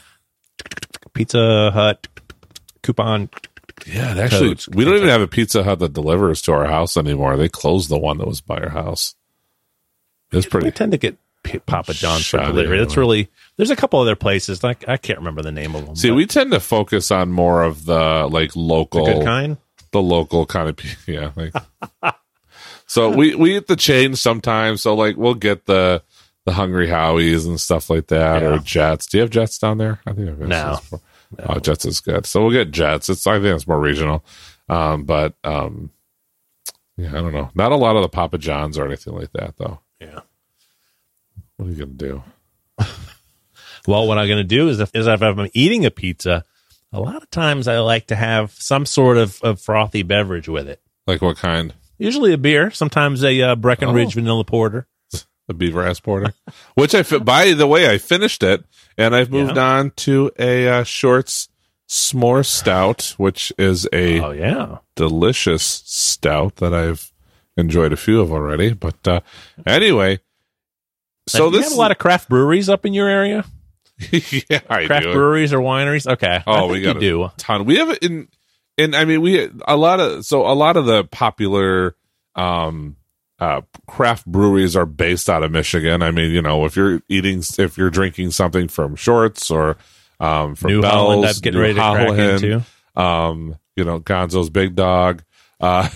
Pizza Hut coupon. Yeah, and actually, Codes. we don't even have a Pizza Hut that delivers to our house anymore. They closed the one that was by our house. It's We pretty. tend to get P- Papa John's for Shoddy, delivery. That's anyway. really. There's a couple other places. Like I can't remember the name of them. See, but we tend to focus on more of the like the local, good kind. the local kind of, pe- yeah. Like, so we we eat the chain sometimes. So like we'll get the the Hungry Howies and stuff like that, Yeah. or Jets. Do you have Jets down there? I think I've had No. this before. Oh, Jets is good. So we'll get Jets. It's I think it's more regional, um, but um, yeah, I don't know. Not a lot of the Papa John's or anything like that, though. Yeah. What are you gonna do? Well, what I'm going to do is if, is if I'm eating a pizza, a lot of times I like to have some sort of, of frothy beverage with it. Like what kind? Usually a beer, sometimes a uh, Breckenridge Oh. vanilla porter. The beaver ass porter, which I fi- by the way I finished it, and I've moved Yeah. on to a uh, Shorts S'more Stout, which is a Oh yeah, delicious stout that I've enjoyed a few of already. But uh, anyway, so so do you this have a lot of craft breweries up in your area? yeah, I Craft do. breweries or wineries? Okay. Oh, I think we got you do. a ton. We have it in, in. I mean, we a lot of so a lot of the popular um, uh, craft breweries are based out of Michigan. I mean, you know, if you're eating, if you're drinking something from Shorts or um, from New Bell's, Holland, I'm getting New ready to crack Holland, into. um, you know, Gonzo's Big Dog, uh,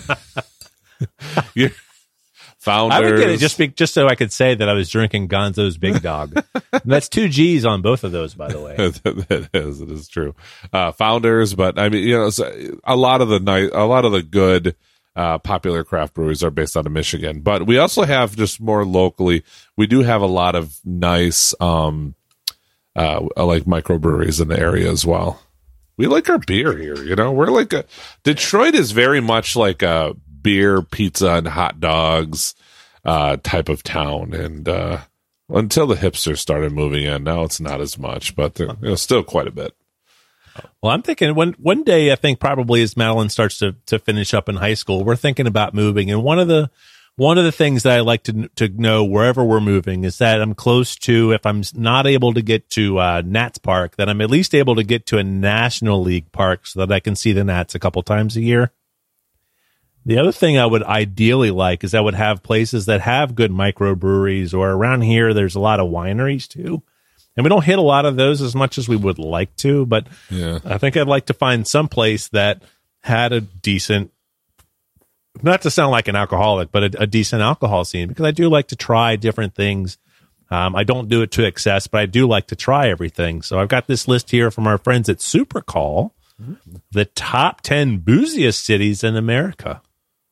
you- Founders. I would get it just be, just so I could say that I was drinking Gonzo's Big Dog. And that's two G's on both of those, by the way. It is. It is true. Uh, founders, but I mean, you know, so a lot of the night, a lot of the good, uh, popular craft breweries are based out of Michigan. But we also have just more locally. We do have a lot of nice, um, uh, like microbreweries in the area as well. We like our beer here. You know, we're like a Detroit is very much like a beer, pizza, and hot dogs uh, type of town, and uh, until the hipsters started moving in, now it's not as much, but there, you know, still quite a bit. Well, I'm thinking one one day, I think probably as Madeline starts to, to finish up in high school, we're thinking about moving. And one of the one of the things that I like to to know wherever we're moving is that I'm close to, if I'm not able to get to uh, Nats Park, that I'm at least able to get to a National League park so that I can see the Nats a couple times a year. The other thing I would ideally like is I would have places that have good microbreweries, or around here, there's a lot of wineries too. And we don't hit a lot of those as much as we would like to, but Yeah. I think I'd like to find some place that had a decent, not to sound like an alcoholic, but a, a decent alcohol scene, because I do like to try different things. Um, I don't do it to excess, but I do like to try everything. So I've got this list here from our friends at Supercall, the top ten booziest cities in America.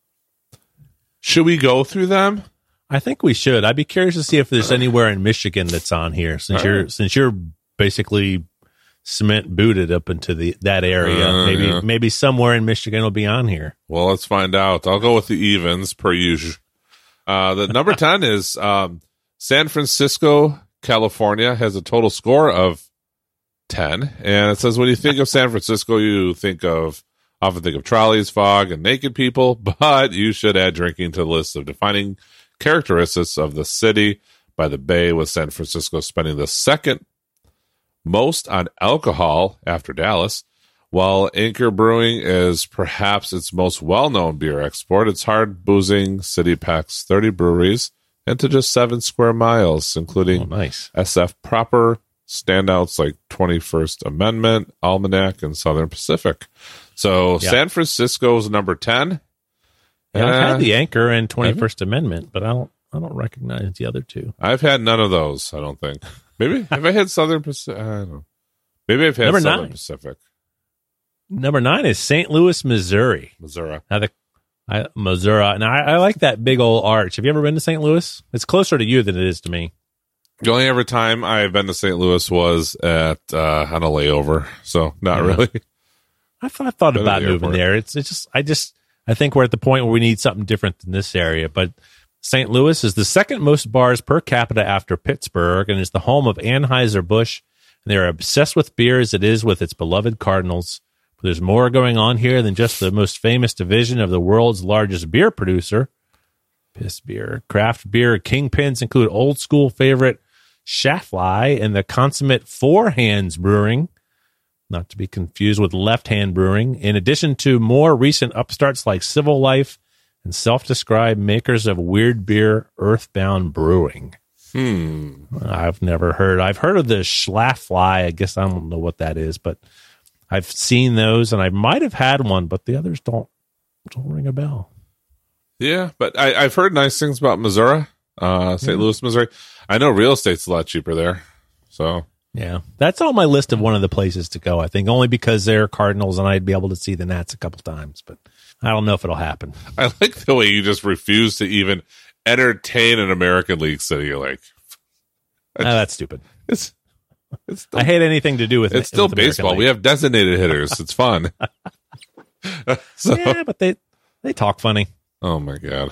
Should we go through them? I think we should. I'd be curious to see if there's anywhere in Michigan that's on here, since All you're right. since you're basically cement booted up into the that area. Uh, maybe yeah. maybe somewhere in Michigan will be on here. Well, let's find out. I'll go with the evens per usual. Uh, the number ten is um, San Francisco, California, has a total score of ten. And it says when you think of San Francisco, you think of often think of trolleys, fog, and naked people, but you should add drinking to the list of defining characteristics of the city by the bay, with San Francisco spending the second most on alcohol after Dallas. While Anchor Brewing is perhaps its most well-known beer export, its hard boozing city packs thirty breweries into just seven square miles, including Oh, nice. S F proper, standouts like twenty-first Amendment, Almanac, and Southern Pacific. So Yeah. San Francisco is number ten. Yeah, I've Uh, had the Anchor and twenty-first Amendment, but I don't I don't recognize the other two. I've had none of those, I don't think. Maybe have I had Southern Pacific? I don't know. Maybe I've had Number Southern nine. Pacific, Number nine is Saint Louis, Missouri. Missouri. Now the I, Missouri. Now I, I like that big old arch. Have you ever been to Saint Louis? It's closer to you than it is to me. The only ever time I've been to Saint Louis was at uh, on a layover, so not Yeah. really. I thought, I thought Been to about the moving airport. there. It's it's just I just I think we're at the point where we need something different than this area. But Saint Louis is the second most bars per capita after Pittsburgh, and is the home of Anheuser-Busch. And they're obsessed with beer as it is with its beloved Cardinals. But there's more going on here than just the most famous division of the world's largest beer producer, Piss Beer. Craft beer kingpins include old school favorite Schaffley and the consummate Four Hands Brewing, not to be confused with Left Hand Brewing, in addition to more recent upstarts like Civil Life and self-described makers of weird beer, Earthbound Brewing. Hmm. I've never heard. I've heard of the Schlafly. I guess I don't know what that is, but I've seen those, and I might have had one, but the others don't don't ring a bell. Yeah, but I, I've heard nice things about Missouri, uh, Saint Yeah. Louis, Missouri. I know real estate's a lot cheaper there, so Yeah, that's on my list of one of the places to go. I think only because they're Cardinals, and I'd be able to see the Nats a couple times, but I don't know if it'll happen. I like the way you just refuse to even entertain an American League city. You're like, Ah, that's stupid. it's it's still, I hate anything to do with it's still with American baseball. League. We have designated hitters. It's fun. so, Yeah, but they they talk funny. oh my god!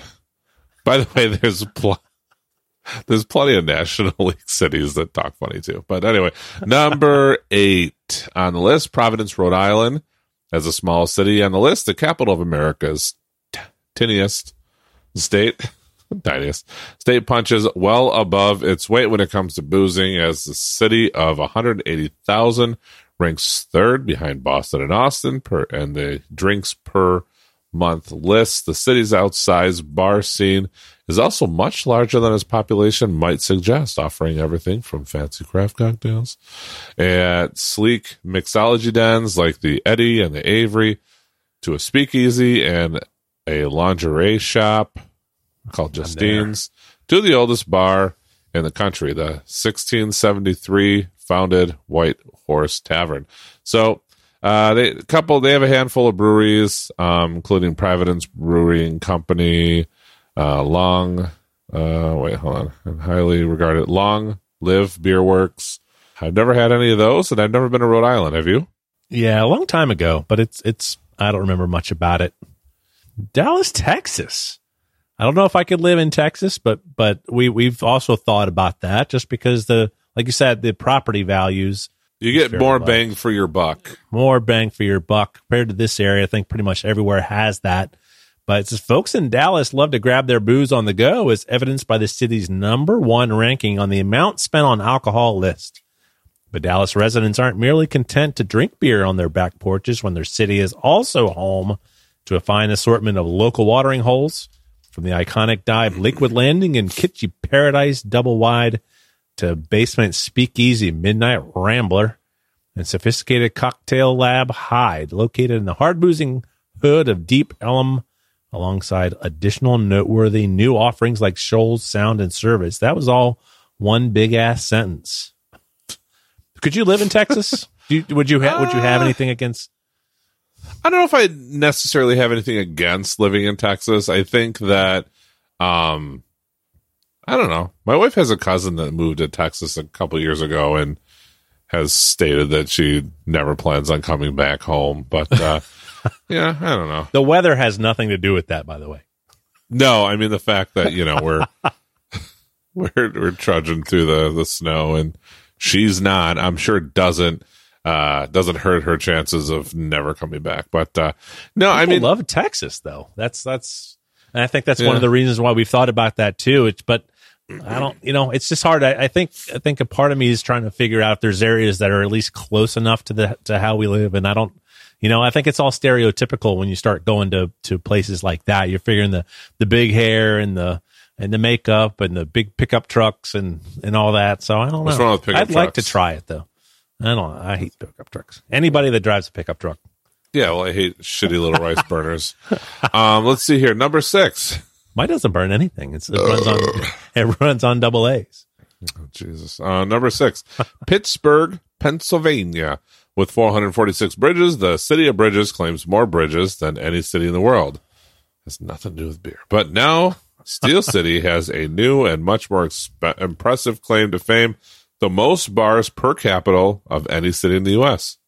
By the way, there's pl- there's plenty of National League cities that talk funny too. But anyway, number eight on the list, Providence, Rhode Island, as a small city on the list, the capital of America's t- tiniest state. Tiniest state punches well above its weight when it comes to boozing, as the city of one hundred eighty thousand ranks third behind Boston and Austin per and the drinks per month list. The city's outsized bar scene is also much larger than its population might suggest, offering everything from fancy craft cocktails and sleek mixology dens like the Eddy and the Avery to a speakeasy and a lingerie shop called Justine's, to the oldest bar in the country, the sixteen seventy-three founded White Horse Tavern. So, uh, they a couple. They have a handful of breweries, um, including Providence Brewing Company, uh, Long. Uh, wait, hold on. And highly regarded Long Live Beer Works. I've never had any of those, and I've never been to Rhode Island. Have you? Yeah, a long time ago, but it's it's I don't remember much about it. Dallas, Texas. I don't know if I could live in Texas, but but we we've also thought about that, just because the like you said, the property values, You get very more low. bang for your buck. more bang for your buck compared to this area. I think pretty much everywhere has that. But it's just folks in Dallas love to grab their booze on the go, as evidenced by the city's number one ranking on the amount spent on alcohol list. But Dallas residents aren't merely content to drink beer on their back porches when their city is also home to a fine assortment of local watering holes, from the iconic dive Lakewood Landing and kitschy Paradise Double Wide to basement speakeasy Midnight Rambler and sophisticated cocktail lab Hyde, located in the hard boozing hood of Deep Ellum, alongside additional noteworthy new offerings like Shoals Sound and Service. That was all one big ass sentence. Could you live in Texas? Do you, would you ha- would you have anything against? I don't know if I necessarily have anything against living in Texas. I think that, um, I don't know. My wife has a cousin that moved to Texas a couple years ago, and has stated that she never plans on coming back home. But uh, yeah, I don't know. The weather has nothing to do with that, by the way. No, I mean the fact that you know we're we're we're trudging through the the snow and she's not. I'm sure doesn't uh, doesn't hurt her chances of never coming back. But uh, no, People I mean, love Texas though. That's that's, and I think that's Yeah. one of the reasons why we've thought about that too. It's but I don't, you know, it's just hard. I, I think I think a part of me is trying to figure out if there's areas that are at least close enough to the to how we live, and I don't. You know, I think it's all stereotypical when you start going to, to places like that. You're figuring the, the big hair and the and the makeup and the big pickup trucks and, and all that. So I don't What's know. wrong with pickup I'd like to trucks? try it though. I don't. I hate pickup trucks. Anybody that drives a pickup truck. yeah. Well, I hate shitty little rice burners. Um, let's see here. Number six. Mine doesn't burn anything. It's, it runs on it runs on double A's. Oh, Jesus. Uh, number six, Pittsburgh, Pennsylvania. With four hundred forty-six bridges, the city of Bridges claims more bridges than any city in the world. Has nothing to do with beer. But now, Steel City has a new and much more exp- impressive claim to fame, the most bars per capita of any city in the U S.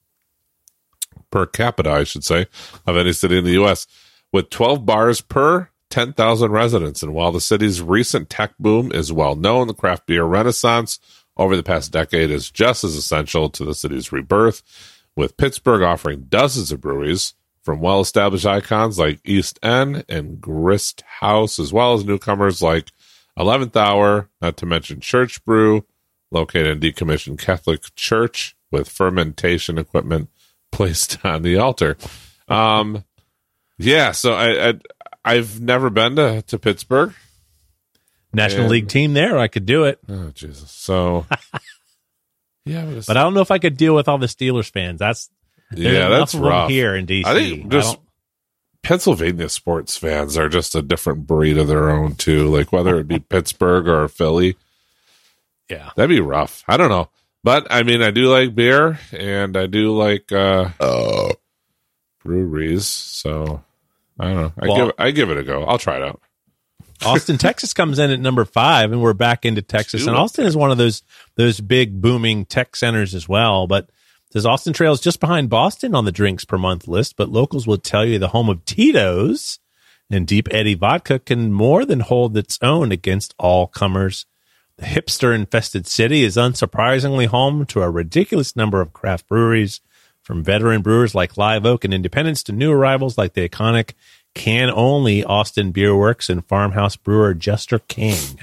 Per capita, I should say, of any city in the U S, with twelve bars per ten thousand residents. And while the city's recent tech boom is well known, the craft beer renaissance over the past decade is just as essential to the city's rebirth, with Pittsburgh offering dozens of breweries from well-established icons like East End and Grist House, as well as newcomers like eleventh Hour, not to mention Church Brew, located in decommissioned Catholic church with fermentation equipment placed on the altar. Um, yeah, so I, I, I've never been to, to Pittsburgh. National And- League team there. I could do it. Oh, Jesus. So, yeah, but, it's- But I don't know if I could deal with all the Steelers fans. That's there's yeah, enough that's of them rough. here in D C. I think just don't- Pennsylvania sports fans are just a different breed of their own, too. Like, whether it be Pittsburgh or Philly, yeah. that'd be rough. I don't know. But, I mean, I do like beer, and I do like uh, uh, breweries. So, I don't know. I, Well- give, I give it a go. I'll try it out. Austin, Texas comes in at number five, and we're back into Texas. Two And up Austin is one of those those big booming tech centers as well. But says Austin trails just behind Boston on the drinks per month list. But locals will tell you the home of Tito's and Deep Eddy vodka can more than hold its own against all comers. The hipster infested city is unsurprisingly home to a ridiculous number of craft breweries, from veteran brewers like Live Oak and Independence to new arrivals like the iconic Can Only Austin Beer Works and farmhouse brewer Jester King.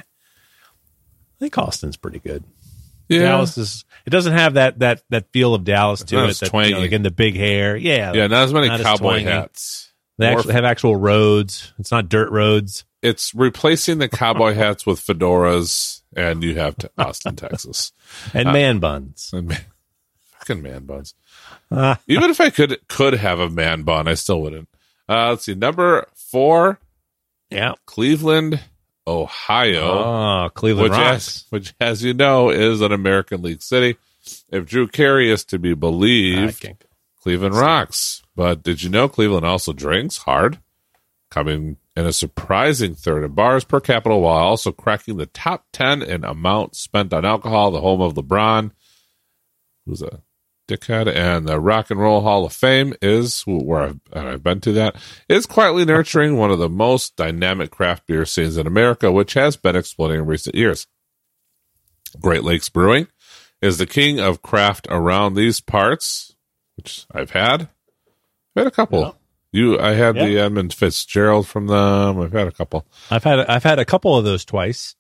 I think Austin's pretty good. Yeah. Dallas is. It doesn't have that that that feel of Dallas to not it. as That, twangy. you know, again, the big hair. Yeah, Yeah, not as many not as cowboy twangy. hats. They More actually have actual roads. It's not dirt roads. It's replacing the cowboy hats with fedoras, and you have to Austin, Texas. And man buns. And man, fucking man buns. Even if I could could have a man bun, I still wouldn't. Uh, let's see. Number four, Yeah. Cleveland, Ohio, Oh, Cleveland which, rocks. as, which, as you know, is an American League city. If Drew Carey is to be I believed, can't go. Cleveland rocks. But did you know Cleveland also drinks hard? Coming in a surprising third in bars per capita while also cracking the top ten in amount spent on alcohol, the home of LeBron, who's a dickhead, and the Rock and Roll Hall of Fame is, where I've, and I've been to that, is quietly nurturing one of the most dynamic craft beer scenes in America, which has been exploding in recent years. Great Lakes Brewing is the king of craft around these parts, which I've had. I've had a couple. Yeah. You, I had the Yeah. Edmund Fitzgerald from them. I've had a couple, I've had I've had a couple of those twice.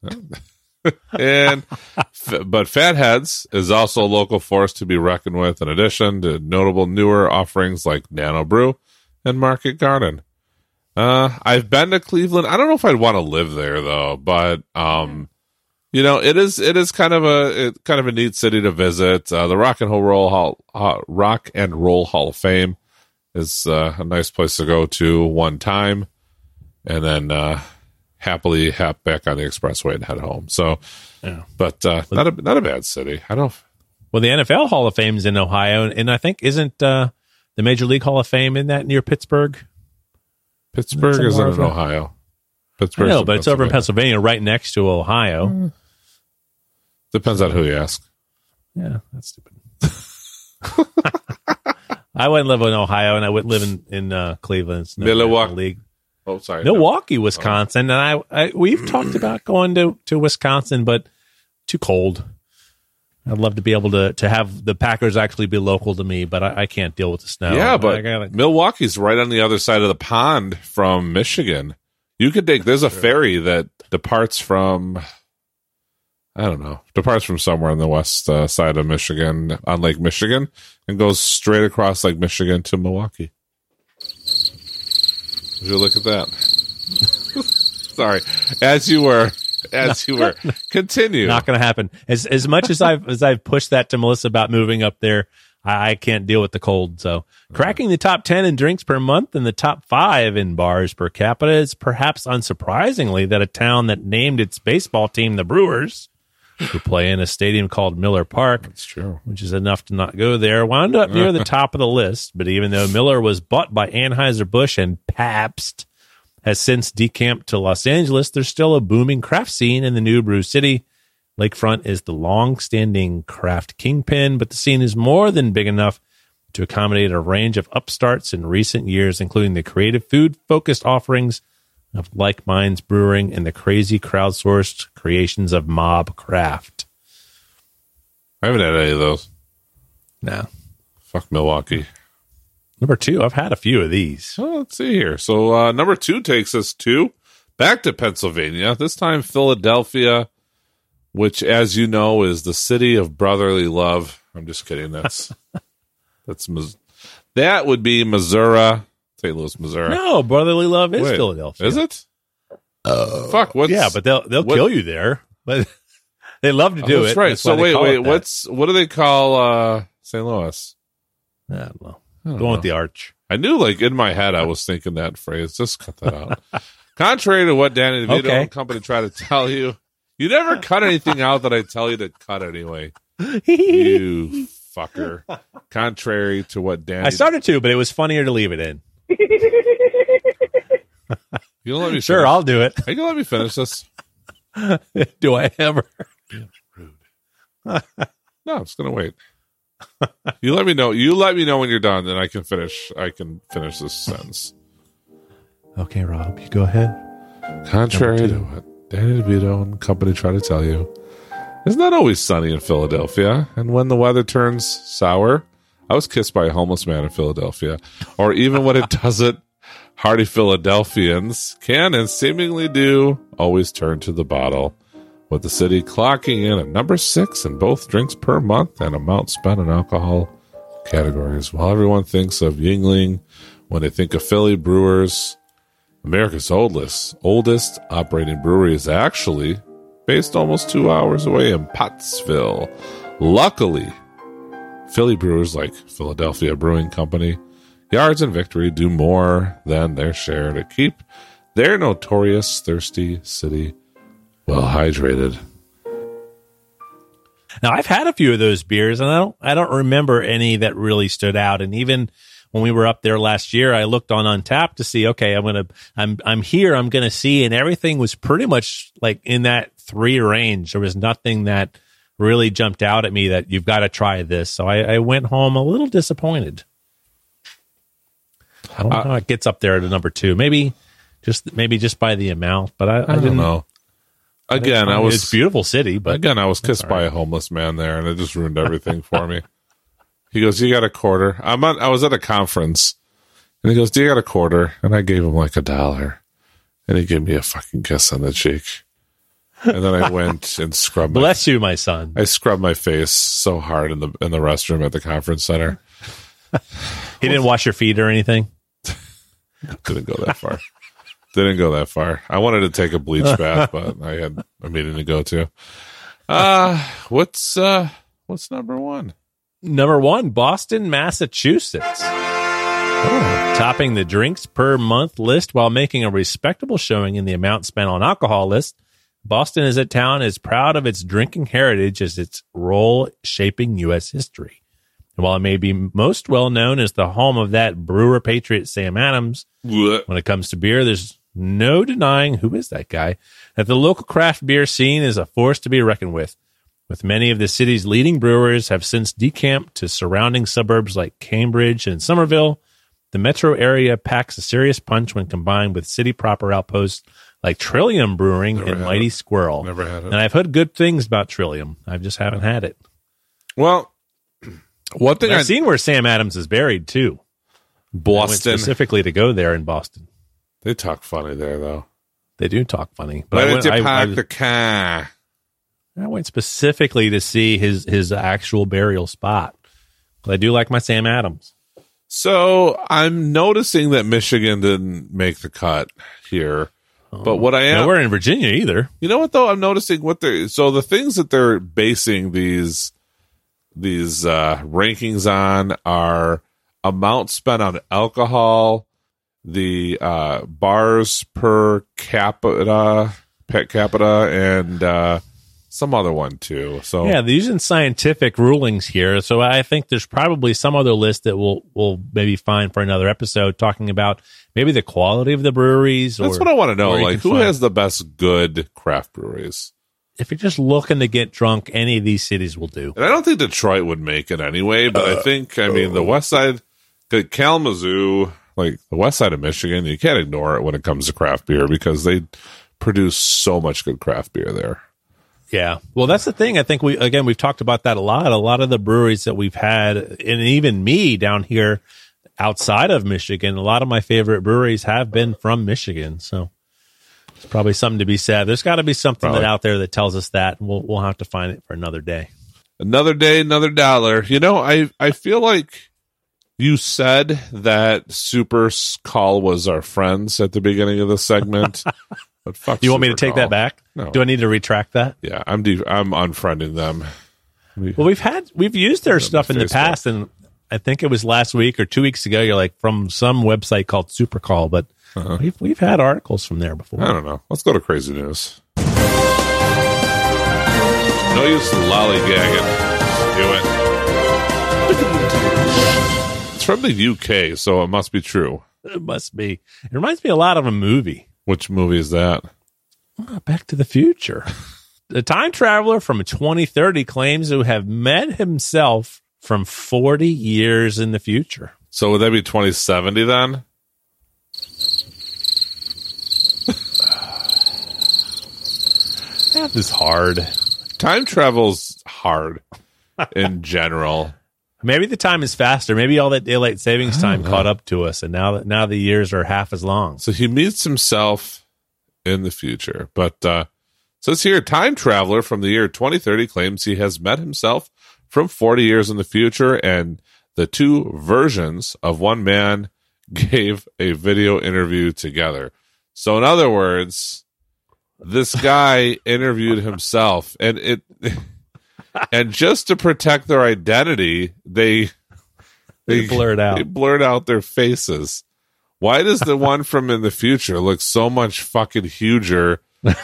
and f- but Fatheads is also a local force to be reckoned with. In addition to notable newer offerings like Nano Brew and Market Garden. Uh, I've been to Cleveland. I don't know if I'd want to live there though, but um, you know, it is it is kind of a it, kind of a neat city to visit. Uh, the Rock and Roll Hall, uh, Rock and Roll Hall of Fame is uh, a nice place to go to one time, and then uh, happily hop back on the expressway and head home. So, Yeah. but uh, not a not a bad city. I don't. Well, the N F L Hall of Fame's in Ohio, and I think isn't uh, the Major League Hall of Fame in that near Pittsburgh? Pittsburgh Somewhere isn't in over- Ohio. I Pittsburgh, know, but it's over in Pennsylvania, right next to Ohio. Depends on who you ask. Yeah, that's stupid. I wouldn't live in Ohio, and I wouldn't live in in uh, Cleveland. It's no Milwaukee. League. Oh, sorry. Milwaukee, Wisconsin, and I, I we've talked about going to, to Wisconsin, but too cold. I'd love to be able to to have the Packers actually be local to me, but I, I can't deal with the snow. Yeah, but I gotta, Milwaukee's right on the other side of the pond from Michigan. You could take, there's a ferry that departs from, I don't know, departs from somewhere on the west uh, side of Michigan, on Lake Michigan, and goes straight across Lake Michigan to Milwaukee. Would you look at that? Sorry. As you were, as you were. Continue. Not going to happen. As as much as I've as I've pushed that to Melissa about moving up there, I, I can't deal with the cold. So cracking the top ten in drinks per month and the top five in bars per capita is perhaps unsurprisingly that a town that named its baseball team the Brewers, who play in a stadium called Miller Park, That's true. which is enough to not go there, wound up near the top of the list. But even though Miller was bought by Anheuser-Busch and Pabst has since decamped to Los Angeles, there's still a booming craft scene in the new brew city. Lakefront is the long-standing craft kingpin, but the scene is more than big enough to accommodate a range of upstarts in recent years, including the creative food-focused offerings of Like Minds Brewing and the crazy crowdsourced creations of Mob Craft. I haven't had any of those. No. Fuck Milwaukee. Number two, I've had a few of these. So let's see here. So uh, number two takes us to back to Pennsylvania, this time Philadelphia, which, as you know, is the city of brotherly love. I'm just kidding. That's that's that would be Missouri, Saint Louis, Missouri. No, brotherly love is Wait, Philadelphia. Is it? Uh, Fuck. What's, yeah, but they'll they'll what, kill you there. But they love to do oh, that's it. right. That's so why they wait, call wait. it that. What's what do they call uh, Saint Louis? I don't know. I don't Going know. with the arch. I knew, like, in my head, I was thinking that phrase. Just cut that out. Contrary to what Danny DeVito Okay. and company try to tell you, you never cut anything out that I tell you to cut anyway. You fucker. Contrary to what Danny... I started to, but it was funnier to leave it in. You don't let me Sure, finish. I'll do it. Are you going to let me finish this? Do I ever? Rude. No, I'm just going to wait. You let me know. You let me know when you're done, and I can finish. I can finish this sentence. Okay, Rob, you go ahead. Contrary Number to two. what Danny DeVito and company try to tell you, it's not always sunny in Philadelphia. And when the weather turns sour, I was kissed by a homeless man in Philadelphia. Or even when it doesn't, hardy Philadelphians can and seemingly do always turn to the bottle, with the city clocking in at number six in both drinks per month and amount spent on alcohol categories. While everyone thinks of Yuengling when they think of Philly brewers, America's oldest, oldest operating brewery is actually based almost two hours away in Pottsville. Luckily, Philly brewers like Philadelphia Brewing Company, Yards and Victory do more than their share to keep their notorious thirsty city well hydrated. Now, I've had a few of those beers, and I don't, I don't remember any that really stood out. And even when we were up there last year, I looked on Untappd to see, okay, I'm gonna, I'm, I'm here, I'm gonna see, and everything was pretty much like in that three range. There was nothing that really jumped out at me that you've got to try this. So I, I went home a little disappointed. I don't know Uh, how it gets up there to number two. Maybe just, maybe just by the amount, but I, I, I don't didn't know. Again, I mean, was it's a beautiful city, but again I was kissed all by right. a homeless man there, and it just ruined everything for me. He goes, "You got a quarter?" I'm on, I was at a conference, and he goes, "Do you got a quarter?" And I gave him like a dollar, and he gave me a fucking kiss on the cheek. And then I went and scrubbed. My, bless you, my son. I scrubbed my face so hard in the in the restroom at the conference center. He didn't wash your feet or anything. Didn't go that far. Didn't go that far. I wanted to take a bleach bath, but I had a meeting to go to. Uh what's uh what's number one? Number one, Boston, Massachusetts. Oh. Topping the drinks per month list while making a respectable showing in the amount spent on alcohol list. Boston is a town as proud of its drinking heritage as its role shaping U S history. And while it may be most well known as the home of that brewer patriot Sam Adams, Blech. when it comes to beer, there's no denying who is that guy, that the local craft beer scene is a force to be reckoned with. with many of the city's leading brewers have since decamped to surrounding suburbs like Cambridge and Somerville. The metro area packs a serious punch when combined with city proper outposts like Trillium Brewing Never and had Mighty it. Squirrel. Never had it. And I've heard good things about Trillium. I just haven't had it. Well, one thing I've I've seen where Sam Adams is buried, too. I went Boston. specifically to go there in Boston. They talk funny there, though. They do talk funny. But Why I did went, you I, park I- the car? I went specifically to see his, his actual burial spot. But I do like my Sam Adams. So I'm noticing that Michigan didn't make the cut here. But what I am, Nowhere in Virginia either. you know what though? I'm noticing what they're so the things that they're basing these these uh, rankings on are amount spent on alcohol, the uh, bars per capita, per capita, and uh, some other one too. So Yeah, they're using scientific rulings here. So I think there's probably some other list that we'll, we'll maybe find for another episode talking about maybe the quality of the breweries. that's or, what I want to know. or you Like, can who find- has the best good craft breweries? If you're just looking to get drunk, any of these cities will do. And I don't think Detroit would make it anyway, but I think, I mean, the west side, the Kalamazoo, like the west side of Michigan, you can't ignore it when it comes to craft beer because they produce so much good craft beer there. Yeah. Well, that's the thing. I think we, again, we've talked about that a lot. A lot of the breweries that we've had, and even me down here outside of Michigan, a lot of my favorite breweries have been from Michigan. So it's probably something to be said. There's got to be something Probably. that out there that tells us that. And we'll, we'll have to find it for another day. Another day, another dollar. You know, I, I feel like you said that Super Call was our friends at the beginning of the segment. But fuck You want me to Super take Call. that back? No. Do I need to retract that? Yeah, I'm de- I'm unfriending them. Well, we've had, we've used their stuff in the Facebook. past, and I think it was last week or two weeks ago. You're like from some website called Supercall, but Uh-huh. we've, we've had articles from there before. I don't know. Let's go to crazy news. No use lollygagging. Let's do it. It's from the U K, so it must be true. It must be. It reminds me a lot of a movie. Which movie is that? Ah, Back to the Future. The time traveler from twenty thirty claims to have met himself from forty years in the future. So would that be twenty seventy then? That is hard. Time travel's hard in general. Maybe the time is faster. Maybe all that daylight savings time caught up to us, and now that now the years are half as long. So he meets himself in the future. But uh says here, time traveler from the year twenty thirty claims he has met himself from forty years in the future, and the two versions of one man gave a video interview together. So in other words, this guy interviewed himself, and it and just to protect their identity, they They blurred out. They blurred out their faces. Why does the one from in the future look so much fucking huger?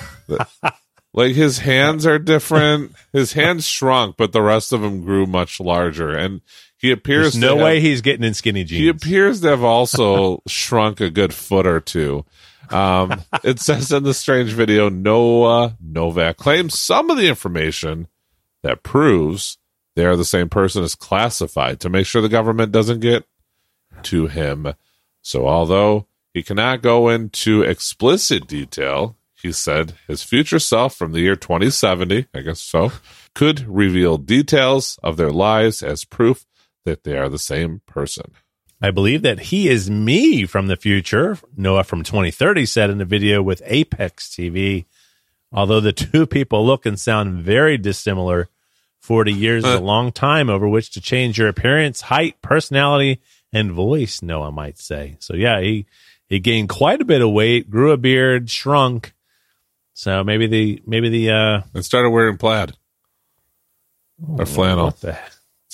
Like his hands are different. His hands shrunk, but the rest of him grew much larger. And he appears There's no to have, way he's getting in skinny jeans. he appears to have also shrunk a good foot or two. Um, it says in the strange video, Noah Novak claims some of the information that proves they are the same person is classified to make sure the government doesn't get to him. So although he cannot go into explicit detail, he said his future self from the year twenty seventy, I guess so, could reveal details of their lives as proof that they are the same person. I believe that he is me from the future, Noah from twenty thirty said in a video with Apex T V. Although the two people look and sound very dissimilar, forty years is a long time over which to change your appearance, height, personality, and voice, Noah might say. So yeah, he, he gained quite a bit of weight, grew a beard, shrunk. So maybe the, maybe the, uh, And started wearing plaid or flannel. what the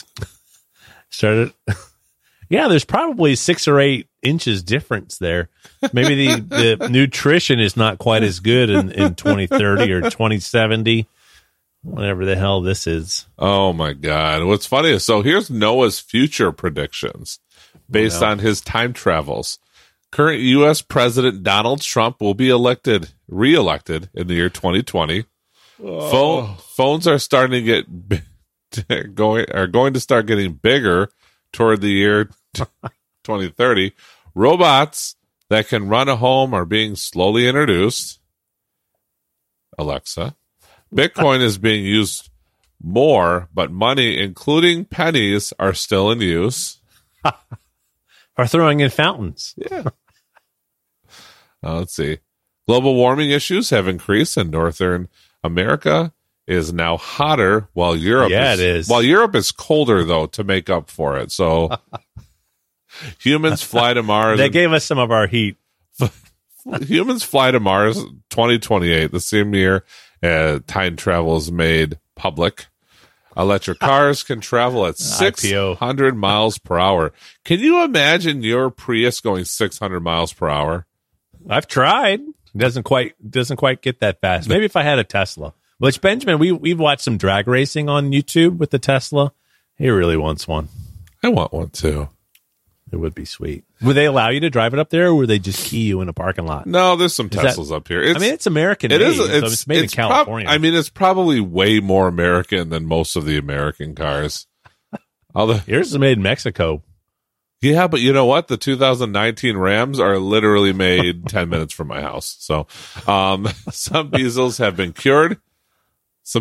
started. Yeah, there's probably six or eight inches difference there. Maybe the, the nutrition is not quite as good in, in twenty thirty or twenty seventy, whatever the hell this is. Oh my God. What's funny is, so here's Noah's future predictions based Wow. on his time travels. Current U S President Donald Trump will be elected, re-elected in the year twenty twenty. Phone, phones are starting to get bi- going are going to start getting bigger toward the year twenty thirty. Robots that can run a home are being slowly introduced. Alexa. Bitcoin is being used more, but money, including pennies, are still in use. Are throwing in fountains. Yeah. Uh, let's see. Global warming issues have increased, and Northern America is now hotter, while Europe Yeah, is, it is. While Europe is colder, though, to make up for it. So humans fly to Mars. They and- gave us some of our heat. Humans fly to Mars twenty twenty-eight, the same year uh, time travel is made public. Electric cars can travel at six hundred miles per hour. Can you imagine your Prius going six hundred miles per hour? I've tried. It doesn't quite doesn't quite get that fast. Maybe if I had a Tesla. Which, Benjamin, we we've watched some drag racing on YouTube with the Tesla. He really wants one. I want one too. It would be sweet. Would they allow you to drive it up there, or would they just key you in a parking lot? No, there's some Is Teslas that- up here. It's, I mean, it's American it made, is. so It's, it's made it's in prob- California. I mean, it's probably way more American than most of the American cars. Although, yours is made in Mexico. yeah, but you know what? The two thousand nineteen Rams are literally made ten minutes from my house. So, um, some diesels have been cured. Some,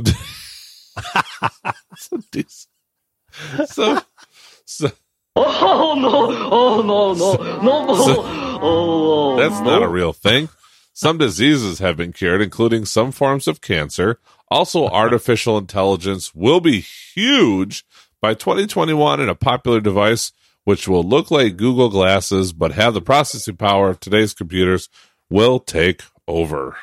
some diesels. Some, some, Oh no! Oh no! No! No! So- oh, that's not a real thing. Some diseases have been cured, including some forms of cancer. Also, artificial intelligence will be huge by twenty twenty-one, and a popular device which will look like Google Glasses but have the processing power of today's computers will take over.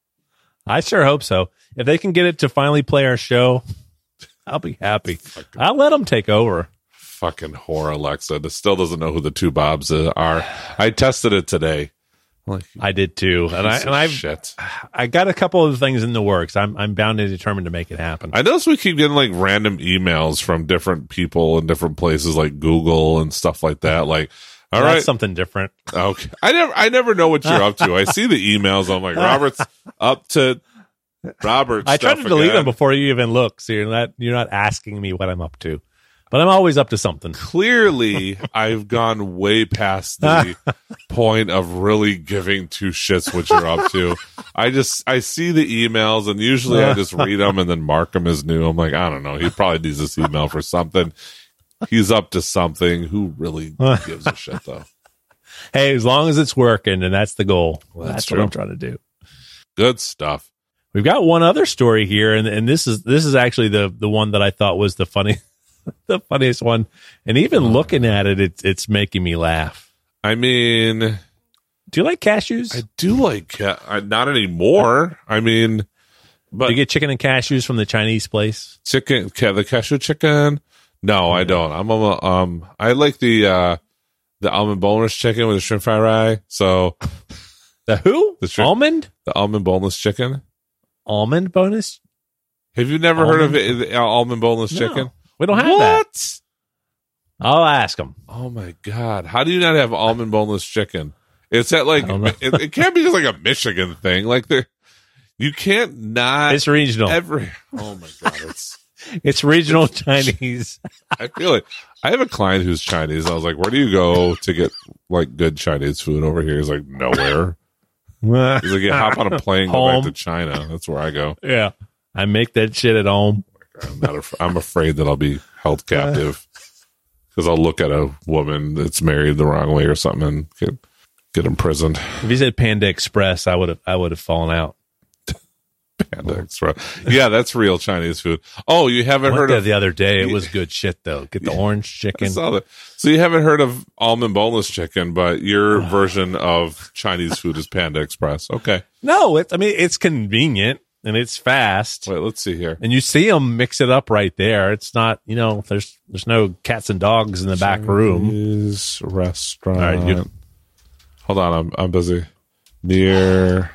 I sure hope so. If they can get it to finally play our show, I'll be happy. I'll let them take over. Fucking whore, Alexa. That still doesn't know who the two Bobs are. I tested it today. Like, I did too, and I piece and of I've shit. I got a couple of things in the works. I'm I'm bound and determined to make it happen. I notice we keep getting like random emails from different people in different places, like Google and stuff like that. Like, all That's right, something different. okay. I never, I never know what you're up to. I see the emails. I'm like, Robert's up to Robert. I tried stuff to delete again. them before you even look, so you're not you're not asking me what I'm up to. But I'm always up to something. Clearly, I've gone way past the point of really giving two shits what you're up to. I just, I see the emails, and usually I just read them and then mark them as new. I'm like, I don't know. He probably needs this email for something. He's up to something. Who really gives a shit, though? Hey, as long as it's working, and that's the goal. Well, that's that's what true. I'm trying to do. Good stuff. We've got one other story here, and, and this is this is actually the the one that I thought was the funny, the funniest one. And even looking at it, it's it's making me laugh. I mean, Do you like cashews? I do like ca- I, not anymore. I mean, but Do you get chicken and cashews from the Chinese place? chicken, ca- the cashew chicken. No, I don't. I'm a, um, I like the uh, the almond boneless chicken with the shrimp fried rye. So The who? The shrimp- almond? the almond boneless chicken. Almond bonus? Have you never Almond? heard of it, the almond boneless No, chicken? we don't have what? that. I'll ask them. Oh my god! How do you not have almond boneless chicken? It's at like I don't know. it, it can't be just like a Michigan thing. Like there, you can't not It's regional. every. Oh my god! It's. It's regional Chinese. I feel it. I have a client who's Chinese. I was like, "Where do you go to get like good Chinese food over here?" He's like, "Nowhere." He's like, "You hop on a plane, go Home. back to China. That's where I go." Yeah. I make that shit at home. I'm not. Af- I'm afraid that I'll be held captive because I'll look at a woman that's married the wrong way or something and get get imprisoned. If you said Panda Express, I would have I would have fallen out. Panda Express. Yeah, that's real Chinese food. Oh, you haven't I went heard there of the other day. It was good shit though. Get the orange I chicken. saw that. So you haven't heard of almond boneless chicken, but your version of Chinese food is Panda Express. Okay. No, it, I mean it's convenient and it's fast. Wait, let's see here. And you see them mix it up right there. It's not, you know, there's there's no cats and dogs in the back room. Chinese restaurant. All right, you- Hold on, I'm I'm busy. Near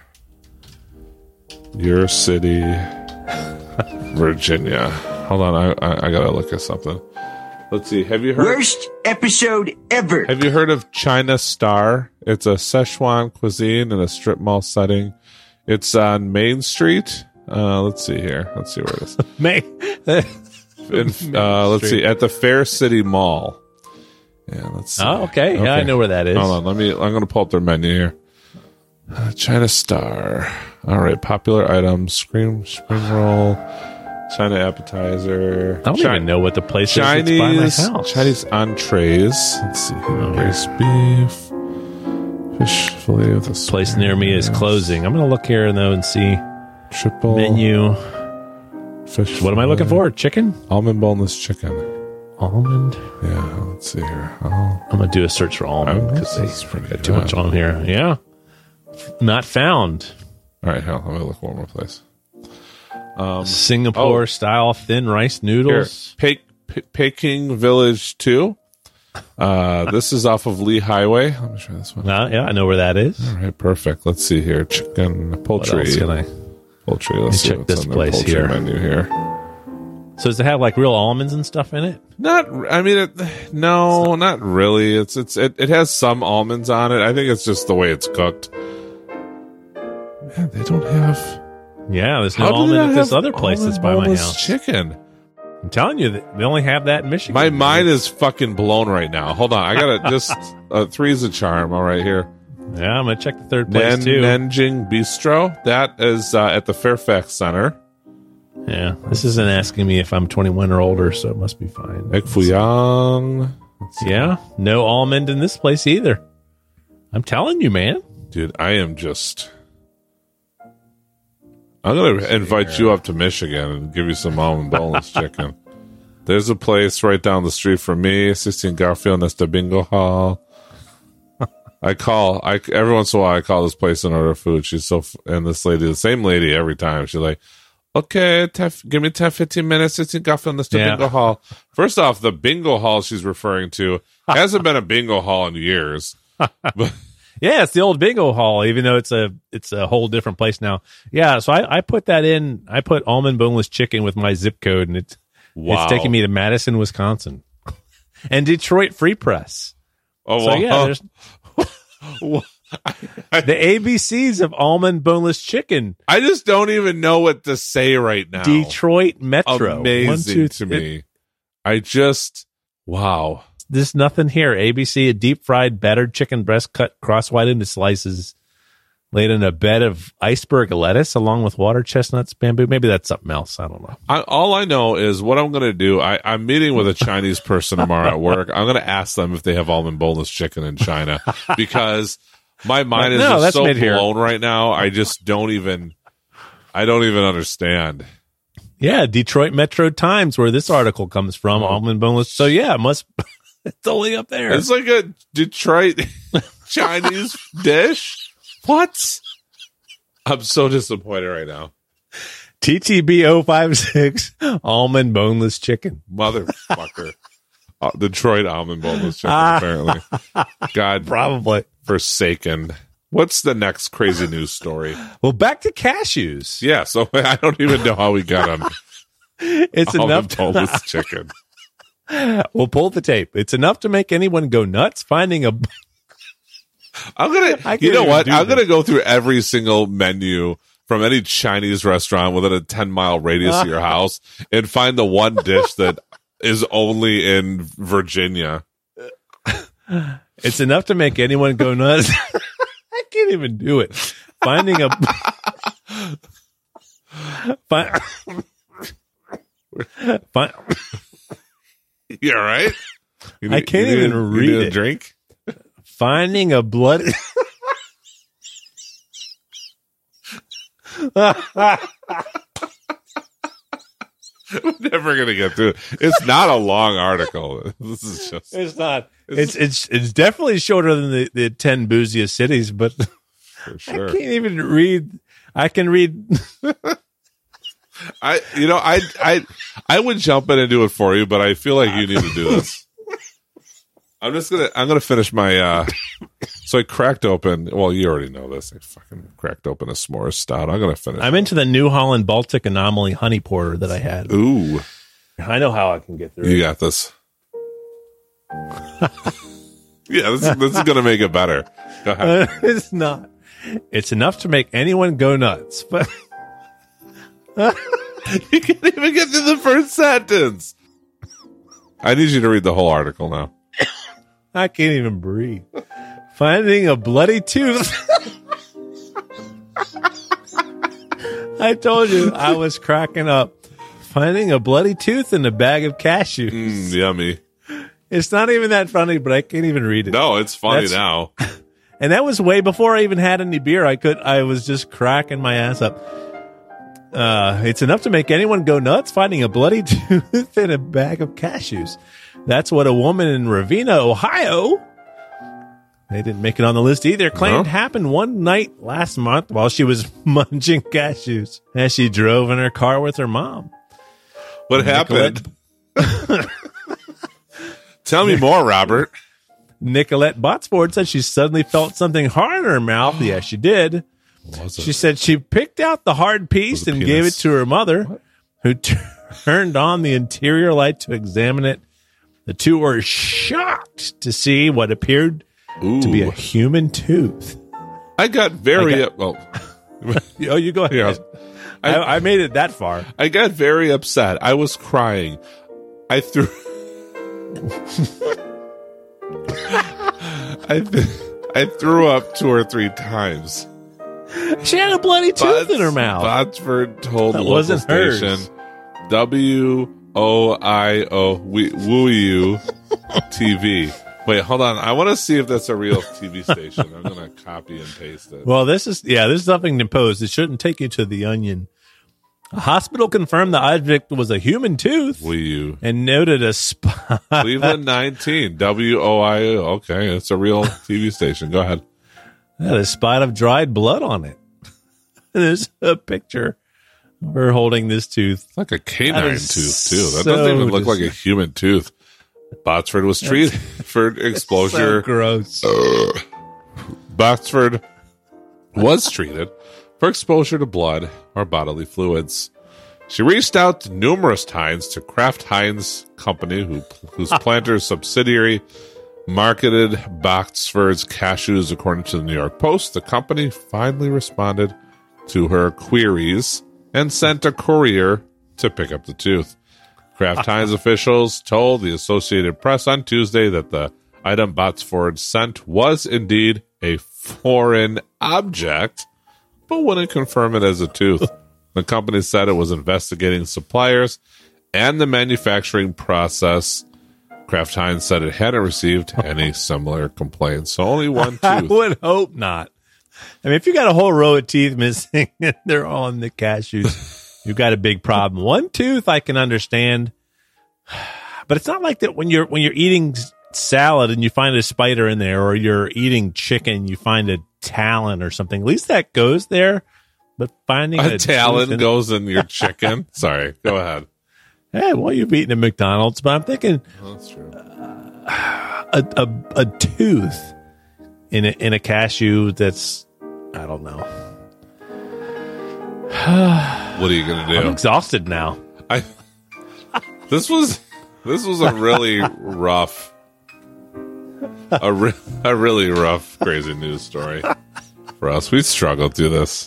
your city, Virginia. Hold on, I, I I gotta look at something. Let's see. Have you heard? Worst episode ever. Have you heard of China Star? It's a Szechuan cuisine in a strip mall setting. It's on Main Street. Uh, let's see here. Let's see where it is. May. In, uh, let's see, at the Fair City Mall. Yeah, let's see. Oh, okay. Yeah, I know where that is. Hold on, let me. I'm going to pull up their menu here. Uh, China Star. All right, popular items: scream, spring roll, China appetizer. I don't Chi- even know what the place Chinese, is that's by my house. Chinese entrees. Let's see here. Okay. Roast beef, fish fillet with a Place near me is closing. I'm going to look here though and see triple menu. Fish. What am I looking for? Chicken? Almond boneless chicken. Almond? Yeah, let's see here. Oh, I'm going to do a search for almond Oh, because this is they pretty got too good. much on here. Yeah. Not found. all right. Hell, let me look one more place. Um, Singapore oh. style thin rice Here, noodles. Pe- Pe- Peking Village two. Uh, this is off of Lee Highway. Let me try this one. Uh, yeah, I know where that is. All right, perfect. Let's see here. Chicken, What poultry. else can I? Poultry. Let's see check what's this on their place poultry here. menu here. So does it have like real almonds and stuff in it? Not. I mean, it, no, not really. It's it's it, it has some almonds on it. I think it's just the way it's cooked. Man, they don't have. Yeah, there's no How do they almond not at this have other place that's by my almond-boneless house. chicken. I'm telling you, that they only have that in Michigan. My mind is fucking blown right now. Hold on, I gotta just uh, three's a charm. All right, here. Yeah, I'm gonna check the third place Nan, too. Nanjing Bistro. That is uh, at the Fairfax Center. Yeah, this isn't asking me if I'm twenty-one or older, so it must be fine. Ek Fuyang. Yeah, no almond in this place either. I'm telling you, man. Dude, I am just. I'm gonna invite you up to Michigan and give you some almond boneless chicken. There's a place right down the street from me, sixteen Garfield. That's the Bingo Hall. I call. I every once in a while I call this place and order food. She's so f- and this lady, the same lady every time. She's like, "Okay, ten, give me ten, fifteen minutes. sixteen Garfield. That's the Yeah. Bingo Hall." First off, the Bingo Hall she's referring to hasn't been a Bingo Hall in years. But Yeah, it's the old bingo hall, even though it's a it's a whole different place now. Yeah, so I, I put that in. I put almond boneless chicken with my zip code, and it's wow. it's taking me to Madison, Wisconsin, and Detroit Free Press. Oh, So wow. yeah, there's the A B Cs of almond boneless chicken. I just don't even know what to say right now. Detroit Metro, Amazing One, two, to th- me. I just wow. There's nothing here. A B C, a deep fried battered chicken breast cut crosswise into slices, laid in a bed of iceberg lettuce along with water chestnuts, bamboo. Maybe that's something else. I don't know. I, all I know is what I'm going to do. I, I'm meeting with a Chinese person tomorrow at work. I'm going to ask them if they have almond boneless chicken in China because my mind is No, just that's so made here. blown right now. I just don't even. I don't even understand. Yeah, Detroit Metro Times, where this article comes from, almond boneless. So yeah, it must. It's only up there. It's like a Detroit Chinese dish. What? I'm so disappointed right now. T T B zero five six almond boneless chicken. Motherfucker. uh, Detroit almond boneless chicken, apparently. God Probably. forsaken. What's the next crazy news story? Well, back to cashews. Yeah, so I don't even know how we got on It's enough. almond To, boneless chicken. we'll pull the tape. It's enough to make anyone go nuts. Finding a I'm I gonna, can't you know even what? do I'm this. gonna go through every single menu from any Chinese restaurant within a ten mile radius of your house and find the one dish that is only in Virginia. It's enough to make anyone go nuts. I can't even do it. Finding a find, find, You all right? You I can't you even need- you read need a it. drink? finding a blood. We're never gonna get through it. It's not a long article. This is just It's not. It's it's it's definitely shorter than the, the ten booziest cities, but for I sure. can't even read. I can read. I, you know, I, I, I would jump in and do it for you, but I feel like you need to do this. I'm just gonna, I'm gonna finish my. uh So I cracked open. Well, you already know this. I fucking cracked open a s'mores stout. I'm gonna finish. I'm into the New Holland Baltic Anomaly honey porter that I had. Ooh, I know how I can get through you it. got this. Yeah, this, is- this is gonna make it better. Go ahead. Uh, it's not. It's enough to make anyone go nuts. But You can't even get through the first sentence. I need you to read the whole article now. I can't even breathe. Finding a bloody tooth. I told you I was cracking up. Finding a bloody tooth in a bag of cashews. Mm, yummy. It's not even that funny, but I can't even read it. No, it's funny That's- now. And that was way before I even had any beer. I could, I was just cracking my ass up. Uh, it's enough to make anyone go nuts. Finding a bloody tooth in a bag of cashews. That's what a woman in Ravenna, Ohio, they didn't make it on the list either, claimed No. happened one night last month while she was munching cashews as she drove in her car with her mom. What happened? Tell me more, Robert. Nicolette Botsford said she suddenly felt something hard in her mouth. Yes, she did. Was it? She said she picked out the hard piece Was it and penis? gave it to her mother, who t- turned on the interior light to examine it. The two were shocked to see what appeared Ooh. to be a human tooth. I got very. I got- well, Oh, you go ahead. Yeah. I, I made it that far. I got very upset. I was crying. I threw. I th- I threw up two or three times. She had a bloody tooth in her mouth. Botsford told That local wasn't hers. station W O I O Woo You T V. Wait, hold on. I want to see if that's a real T V station. I'm going to copy and paste it. Well, this is, yeah, this is Huffington Post. It shouldn't take you to the Onion. A hospital confirmed the object was a human tooth Woo You. and noted a spot. Cleveland nineteen W O I O. Okay, it's a real T V station. Go ahead. Had a spot of dried blood on it. There's a picture of her holding this tooth. It's like a canine That is tooth, too. That so doesn't even look like a dis- human tooth. Botsford was treated for So exposure. gross. Botsford was treated for exposure to blood or bodily fluids. She reached out numerous times to Kraft Heinz Company, who, whose Planters subsidiary marketed Botsford's cashews, according to the New York Post. The company finally responded to her queries and sent a courier to pick up the tooth. Kraft Heinz officials told the Associated Press on Tuesday that the item Botsford sent was indeed a foreign object, but wouldn't confirm it as a tooth. The company said it was investigating suppliers and the manufacturing process. Kraft Heinz said it hadn't received any similar complaints. So only one I tooth. would hope not. I mean, if you got a whole row of teeth missing and they're all in the cashews, you've got a big problem. One tooth I can understand, but it's not like that when you're when you're eating salad and you find a spider in there, or you're eating chicken, you find a talon or something. At least that goes there. But finding a, A talon tooth in- goes in your chicken. Sorry, go ahead. Hey, well, you've eaten at McDonald's, but I'm thinking Oh, that's true. a a, a tooth in a, in a cashew. That's, I don't know. What are you gonna do? I'm exhausted now. I this was this was a really rough, a re- a really rough, crazy news story for us. We struggled through this.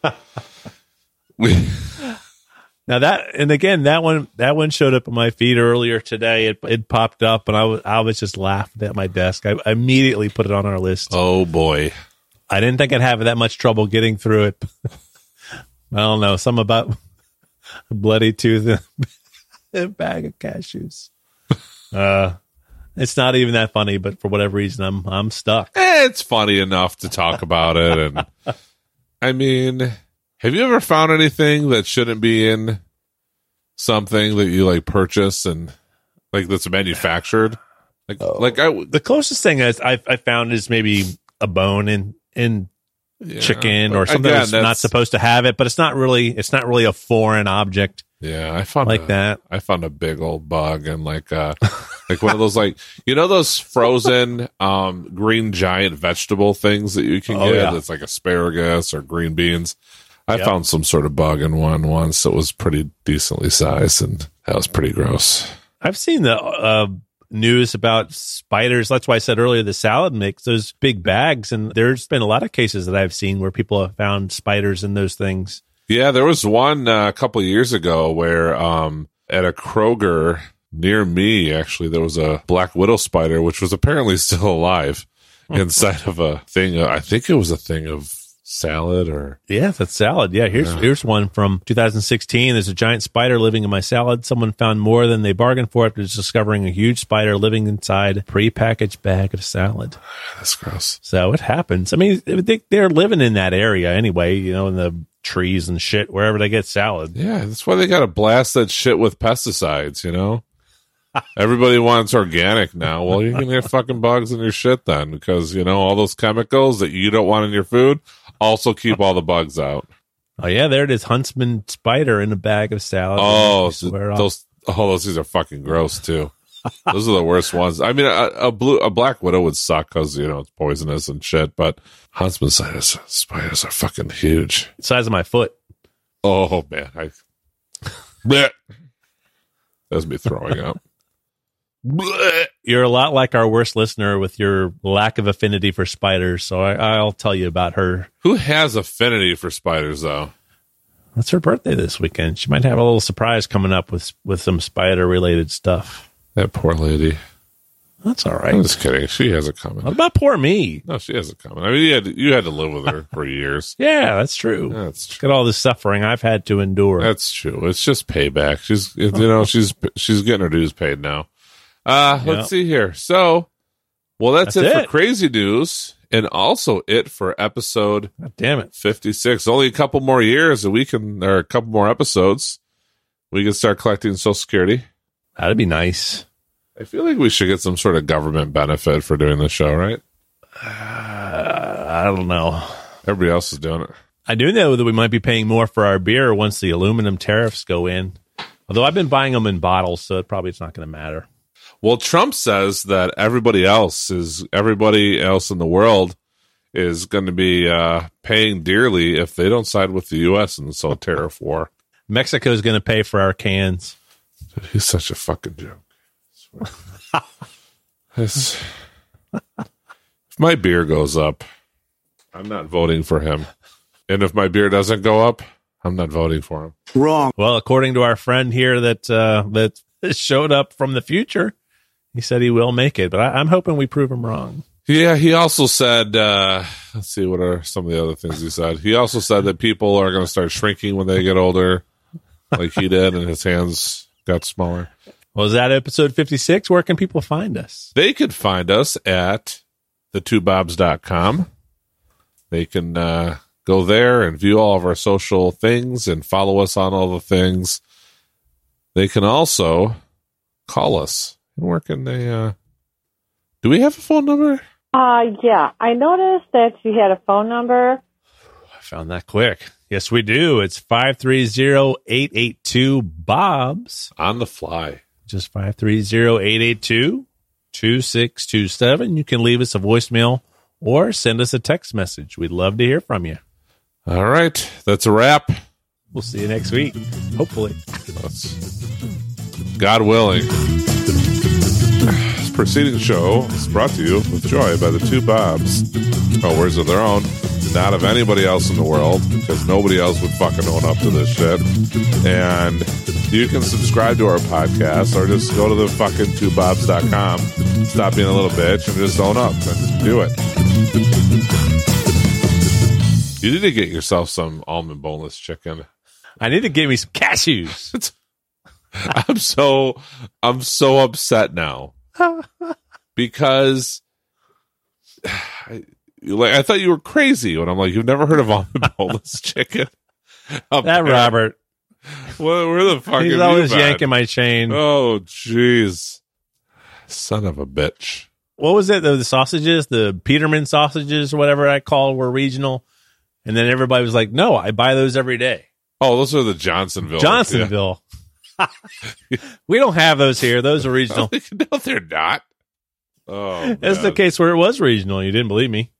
We Now that, and again, that one, that one showed up on my feed earlier today. It it popped up, and I was I was just laughing at my desk. I, I immediately put it on our list. oh boy, I didn't think I'd have that much trouble getting through it. I don't know, some about a bloody tooth and a bag of cashews. Uh, it's not even that funny, but for whatever reason, I'm I'm stuck. eh, it's funny enough to talk about it, and I mean, have you ever found anything that shouldn't be in something that you like purchase and like that's manufactured? Like, like I The closest thing I I, I found is maybe a bone in in yeah, chicken but or something again, that's, not supposed to have it, but it's not really it's not really a foreign object Yeah, I found like a, that. I found a big old bug and like uh like one of those like you know those frozen um green giant vegetable things that you can Oh, get yeah. that's like asparagus or green beans. I Yep. found some sort of bug in one once that was pretty decently sized and that was pretty gross. I've seen the uh, news about spiders. That's why I said earlier the salad mix, those big bags, and there's been a lot of cases that I've seen where people have found spiders in those things. Yeah, there was one uh, a couple of years ago where um, at a Kroger near me, actually, there was a black widow spider, which was apparently still alive inside of a thing. I think it was a thing of salad or Yeah, that's salad. Yeah, here's Yeah. here's one from two thousand sixteen. There's a giant spider living in my salad. Someone found more than they bargained for after discovering a huge spider living inside a prepackaged bag of salad. that's gross. So it happens. I mean, they, they're living in that area anyway, you know, in the trees and shit, wherever they get salad. Yeah, that's why they got to blast that shit with pesticides, you know? Everybody wants organic now. Well, you're going to get fucking bugs in your shit then because, you know, all those chemicals that you don't want in your food also keep all the bugs out. Oh, yeah, there it is. Huntsman spider in a bag of salad. Oh, You so swear off. those oh, those things are fucking gross too. Those are the worst ones. I mean, a, a blue, a black widow would suck because you know it's poisonous and shit. But huntsman spiders, spiders are fucking huge. Size of my foot. Oh man, I Blech. That's me throwing up. Blech. You're a lot like our worst listener with your lack of affinity for spiders, so I, I'll tell you about her. Who has affinity for spiders though? It's her birthday this weekend. She might have a little surprise coming up with with some spider related stuff. That poor lady. That's all I'm right. just kidding. She has it coming. What about poor me? No, she has it coming. I mean, you had to, you had to live with her for years. Yeah, that's true. That's true. Look at all the suffering I've had to endure. That's true. It's just payback. She's, you know, she's she's getting her dues paid now. Uh, let's Yep. see here. So, well, that's, That's it, it. for crazy news, and also it for episode God damn it. fifty-six. Only a couple more years, and we can, or a couple more episodes, we can start collecting Social Security. That'd be nice. I feel like we should get some sort of government benefit for doing this show, right? Uh, I don't know. Everybody else is doing it. I do know that we might be paying more for our beer once the aluminum tariffs go in. Although I've been buying them in bottles, so it probably it's not going to matter. Well, Trump says that everybody else is everybody else in the world is going to be uh, paying dearly if they don't side with the U S in this whole tariff war. Mexico's going to pay for our cans. Dude, he's such a fucking joke. This- if my beer goes up, I'm not voting for him. And if my beer doesn't go up, I'm not voting for him. Wrong. Well, according to our friend here that uh, that showed up from the future, he said he will make it. But I, I'm hoping we prove him wrong. Yeah, he also said, uh, let's see, what are some of the other things he said? He also said that people are going to start shrinking when they get older, like he did, and his hands got smaller. Was that episode fifty-six? Where can people find us? They could find us at the two bobs dot com. They can uh, go there and view all of our social things and follow us on all the things. They can also call us. And where can they? Uh, do we have a phone number? Uh, yeah. I noticed that you had a phone number. I found that quick. Yes, we do. It's five three zero, eight eight two, BOBS. On the fly. Just five three zero, eight eight two, two six two seven. You can leave us a voicemail or send us a text message. We'd love to hear from you. All right. That's a wrap. We'll see you next week, hopefully. That's, God willing. This preceding show is brought to you with joy by the two Bobs. Oh, words of their own, not of anybody else in the world, because nobody else would fucking own up to this shit. And you can subscribe to our podcast or just go to the fucking two bobs dot com, stop being a little bitch, and just own up and do it. You need to get yourself some almond boneless chicken. I need to give me some cashews. I'm so I'm so upset now because I, like I thought you were crazy when I'm like, you've never heard of almond boneless chicken? That Robert, Well, where the fuck he's have always you been? yanking my chain. Oh, jeez, son of a bitch! What was it? The, the sausages, the Peterman sausages or whatever I call were regional. And then everybody was like, no, I buy those every day. Oh, those are the Johnsonville. Johnsonville. We don't have those here. Those are regional. Yeah. No, they're not. Oh, That's the man. case where it was regional. You didn't believe me.